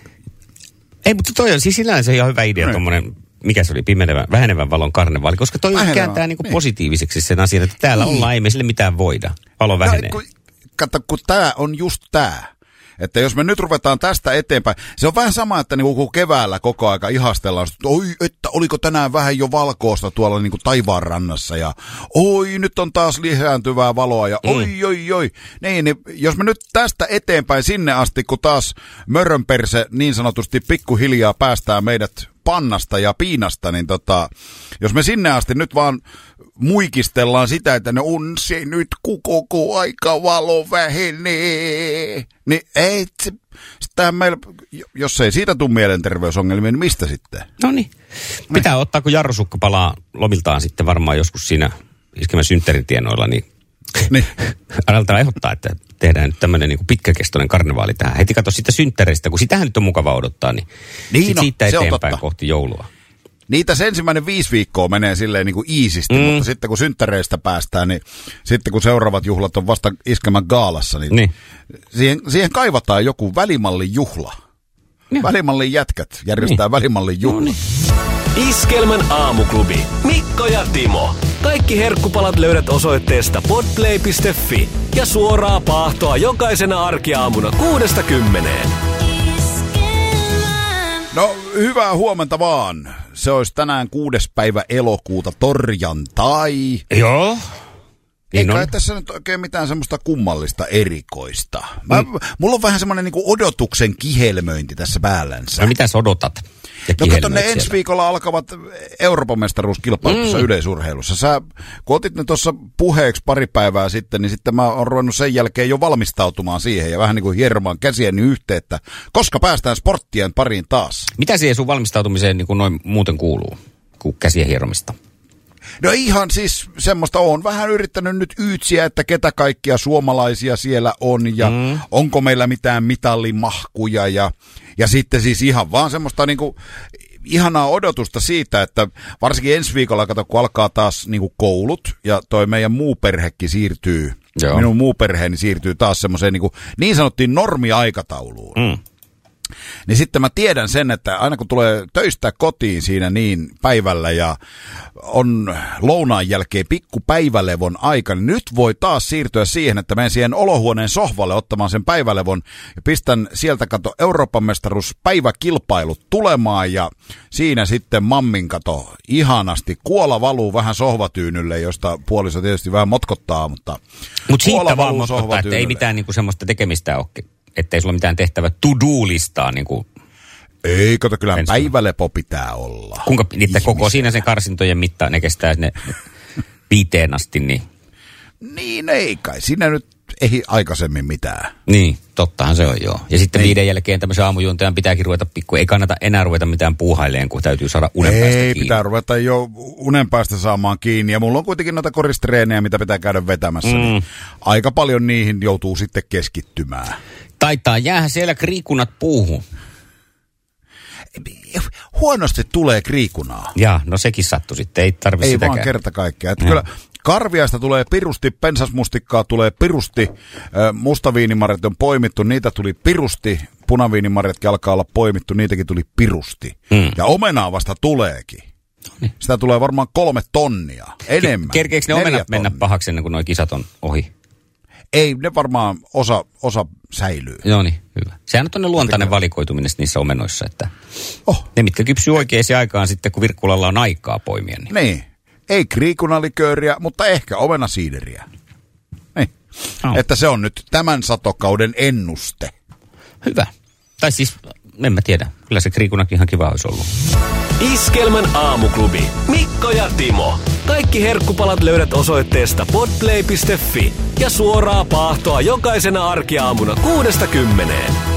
Ei, mutta toi on siis sinänsä ihan hyvä idea, tommonen, mikä se oli, pimenevän, vähenevän valon karnevaali, koska toi vähenevä, kääntää niinku niin. positiiviseksi sen asian, että täällä niin. ollaan, ei me sille mitään voida. Valo vähenee. No, kato, kun tää on just tää. Että jos me nyt ruvetaan tästä eteenpäin, se on vähän sama, että niinku keväällä koko aika ihastellaan, että oi, että oliko tänään vähän jo valkoista tuolla niinku taivaanrannassa ja oi, nyt on taas lisääntyvää valoa ja oi, mm. oi, oi. Niin, niin, jos me nyt tästä eteenpäin sinne asti, kun taas mörönperse niin sanotusti pikkuhiljaa päästää meidät pannasta ja piinasta, niin tota, jos me sinne asti nyt vaan muikistellaan sitä, että ne on se nyt, kun koko aika valo vähenee, niin ei, sitä meillä, jos ei siitä tule mielenterveysongelmia, niin mistä sitten? No niin. Pitää ne. ottaa, kun Jarrosukka palaa lomiltaan sitten varmaan joskus siinä Iskemän synttäritienoilla, niin, niin. aletaan ehdottaa, että tehdään nyt tämmöinen niin kuin pitkäkestoinen karnevaali tähän. Heti katso sitä synttäreistä, kun sitähän nyt on mukava odottaa, niin, niin sit no, siitä eteenpäin kohti joulua. Niitä se ensimmäinen viisi viikkoa menee silleen niin kuin iisisti, mm. mutta sitten kun synttäreistä päästään, niin sitten kun seuraavat juhlat on vasta Iskemän gaalassa, niin, niin. Siihen, siihen kaivataan joku välimallin juhla. Ja. Välimallin jätkät järjestää niin. välimallin juhla. No niin. Iskelmän aamuklubi. Mikko ja Timo. Kaikki herkkupalat löydät osoitteesta podplay piste fi ja suoraa paahtoa jokaisena arkiaamuna kuudesta kymmeneen. No, hyvää huomenta vaan. Se olisi tänään kuudes päivä elokuuta, torjantai. Joo. Eikä niin tässä nyt oikein mitään semmoista kummallista erikoista. Mä, mm. Mulla on vähän semmoinen niinku odotuksen kihelmöinti tässä päällänsä. No mitäs odotat? No kato, ne ensi viikolla alkavat Euroopan mestaruuskilpailussa mm. yleisurheilussa. Sä, kun otit ne tuossa puheeksi pari päivää sitten, niin sitten mä oon ruvennut sen jälkeen jo valmistautumaan siihen ja vähän niin kuin hieromaan käsieni yhteen, että koska päästään sporttien pariin taas. Mitä siihen sun valmistautumiseen niin kuin noin muuten kuuluu, kuin käsien hieromista? No ihan siis semmoista on vähän yrittänyt nyt yytsiä, että ketä kaikkia suomalaisia siellä on ja mm. onko meillä mitään mitallimahkuja ja, ja sitten siis ihan vaan semmoista niinku ihanaa odotusta siitä, että varsinkin ensi viikolla, kato, kun alkaa taas niinku koulut ja toi meidän muu perhekin siirtyy, Joo. minun muu perheeni siirtyy taas semmoiseen niinku niin sanottiin normiaikatauluun. Mm. Niin sitten mä tiedän sen, että aina kun tulee töistä kotiin siinä niin päivällä ja on lounaan jälkeen pikku päivälevon aika, niin nyt voi taas siirtyä siihen, että menen siihen olohuoneen sohvalle ottamaan sen päivälevon ja pistän sieltä kato Euroopan mestaruus päiväkilpailut tulemaan ja siinä sitten mammin kato ihanasti. Kuola valuu vähän sohvatyynylle, josta puoliso tietysti vähän motkottaa, mutta Mut siitä vaan motkottaa, että ei mitään niinku semmoista tekemistä ole. Ettei sulla mitään tehtävä to-do-listaa niin kuin. Ei, kato, kyllä päivälepo pitää olla. Kuinka niitä koko siinä sen karsintojen mitta, ne kestää ne viiteen asti, niin. Niin ei kai, siinä nyt ei aikaisemmin mitään. Niin, tottahan se on joo. Ja sitten niin. Viiden jälkeen tämmöisen aamujuontajan pitääkin ruveta pikku, ei kannata enää ruveta mitään puuhaileen, kun täytyy saada unen ei, päästä kiinni. Ei, pitää ruveta jo unen päästä saamaan kiinni. Ja mulla on kuitenkin noita koristreenejä, mitä pitää käydä vetämässä. Mm. Niin aika paljon niihin joutuu sitten keskittymään. Taitaa jäähän siellä kriikunat puuhun. Huonosti tulee kriikunaa. Jaa, no sekin sattui sitten, ei tarvitse ei sitäkään. Ei vaan kerta kaikkea. Kyllä karviaista tulee pirusti, pensasmustikkaa tulee pirusti, mustaviinimarjat on poimittu, niitä tuli pirusti, punaviinimarjatkin alkaa olla poimittu, niitäkin tuli pirusti. Hmm. Ja omenaa vasta tuleekin. Noniin. Sitä tulee varmaan kolme tonnia, enemmän. Kerkeekö ne omenat mennä pahaksi ennen kuin nuo kisat on ohi? Ei, ne varmaan osa, osa säilyy. Joo niin, hyvä. Sehän on luontainen valikoituminen niissä omenoissa, että oh. ne mitkä kypsyy oikeaan aikaan sitten, kun Virkkulalla on aikaa poimia. Niin. niin. Ei kriikunalikööriä, mutta ehkä omenasiideriä. Niin. Oh. Että se on nyt tämän satokauden ennuste. Hyvä. Tai siis, en mä tiedä. Kyllä se kriikunakin ihan kiva olisi ollut. Iskelmän aamuklubi. Mikko ja Timo. Kaikki herkkupalat löydät osoitteesta podplay piste fi ja suoraa paahtoa jokaisena arkiaamuna kuudesta kymmeneen.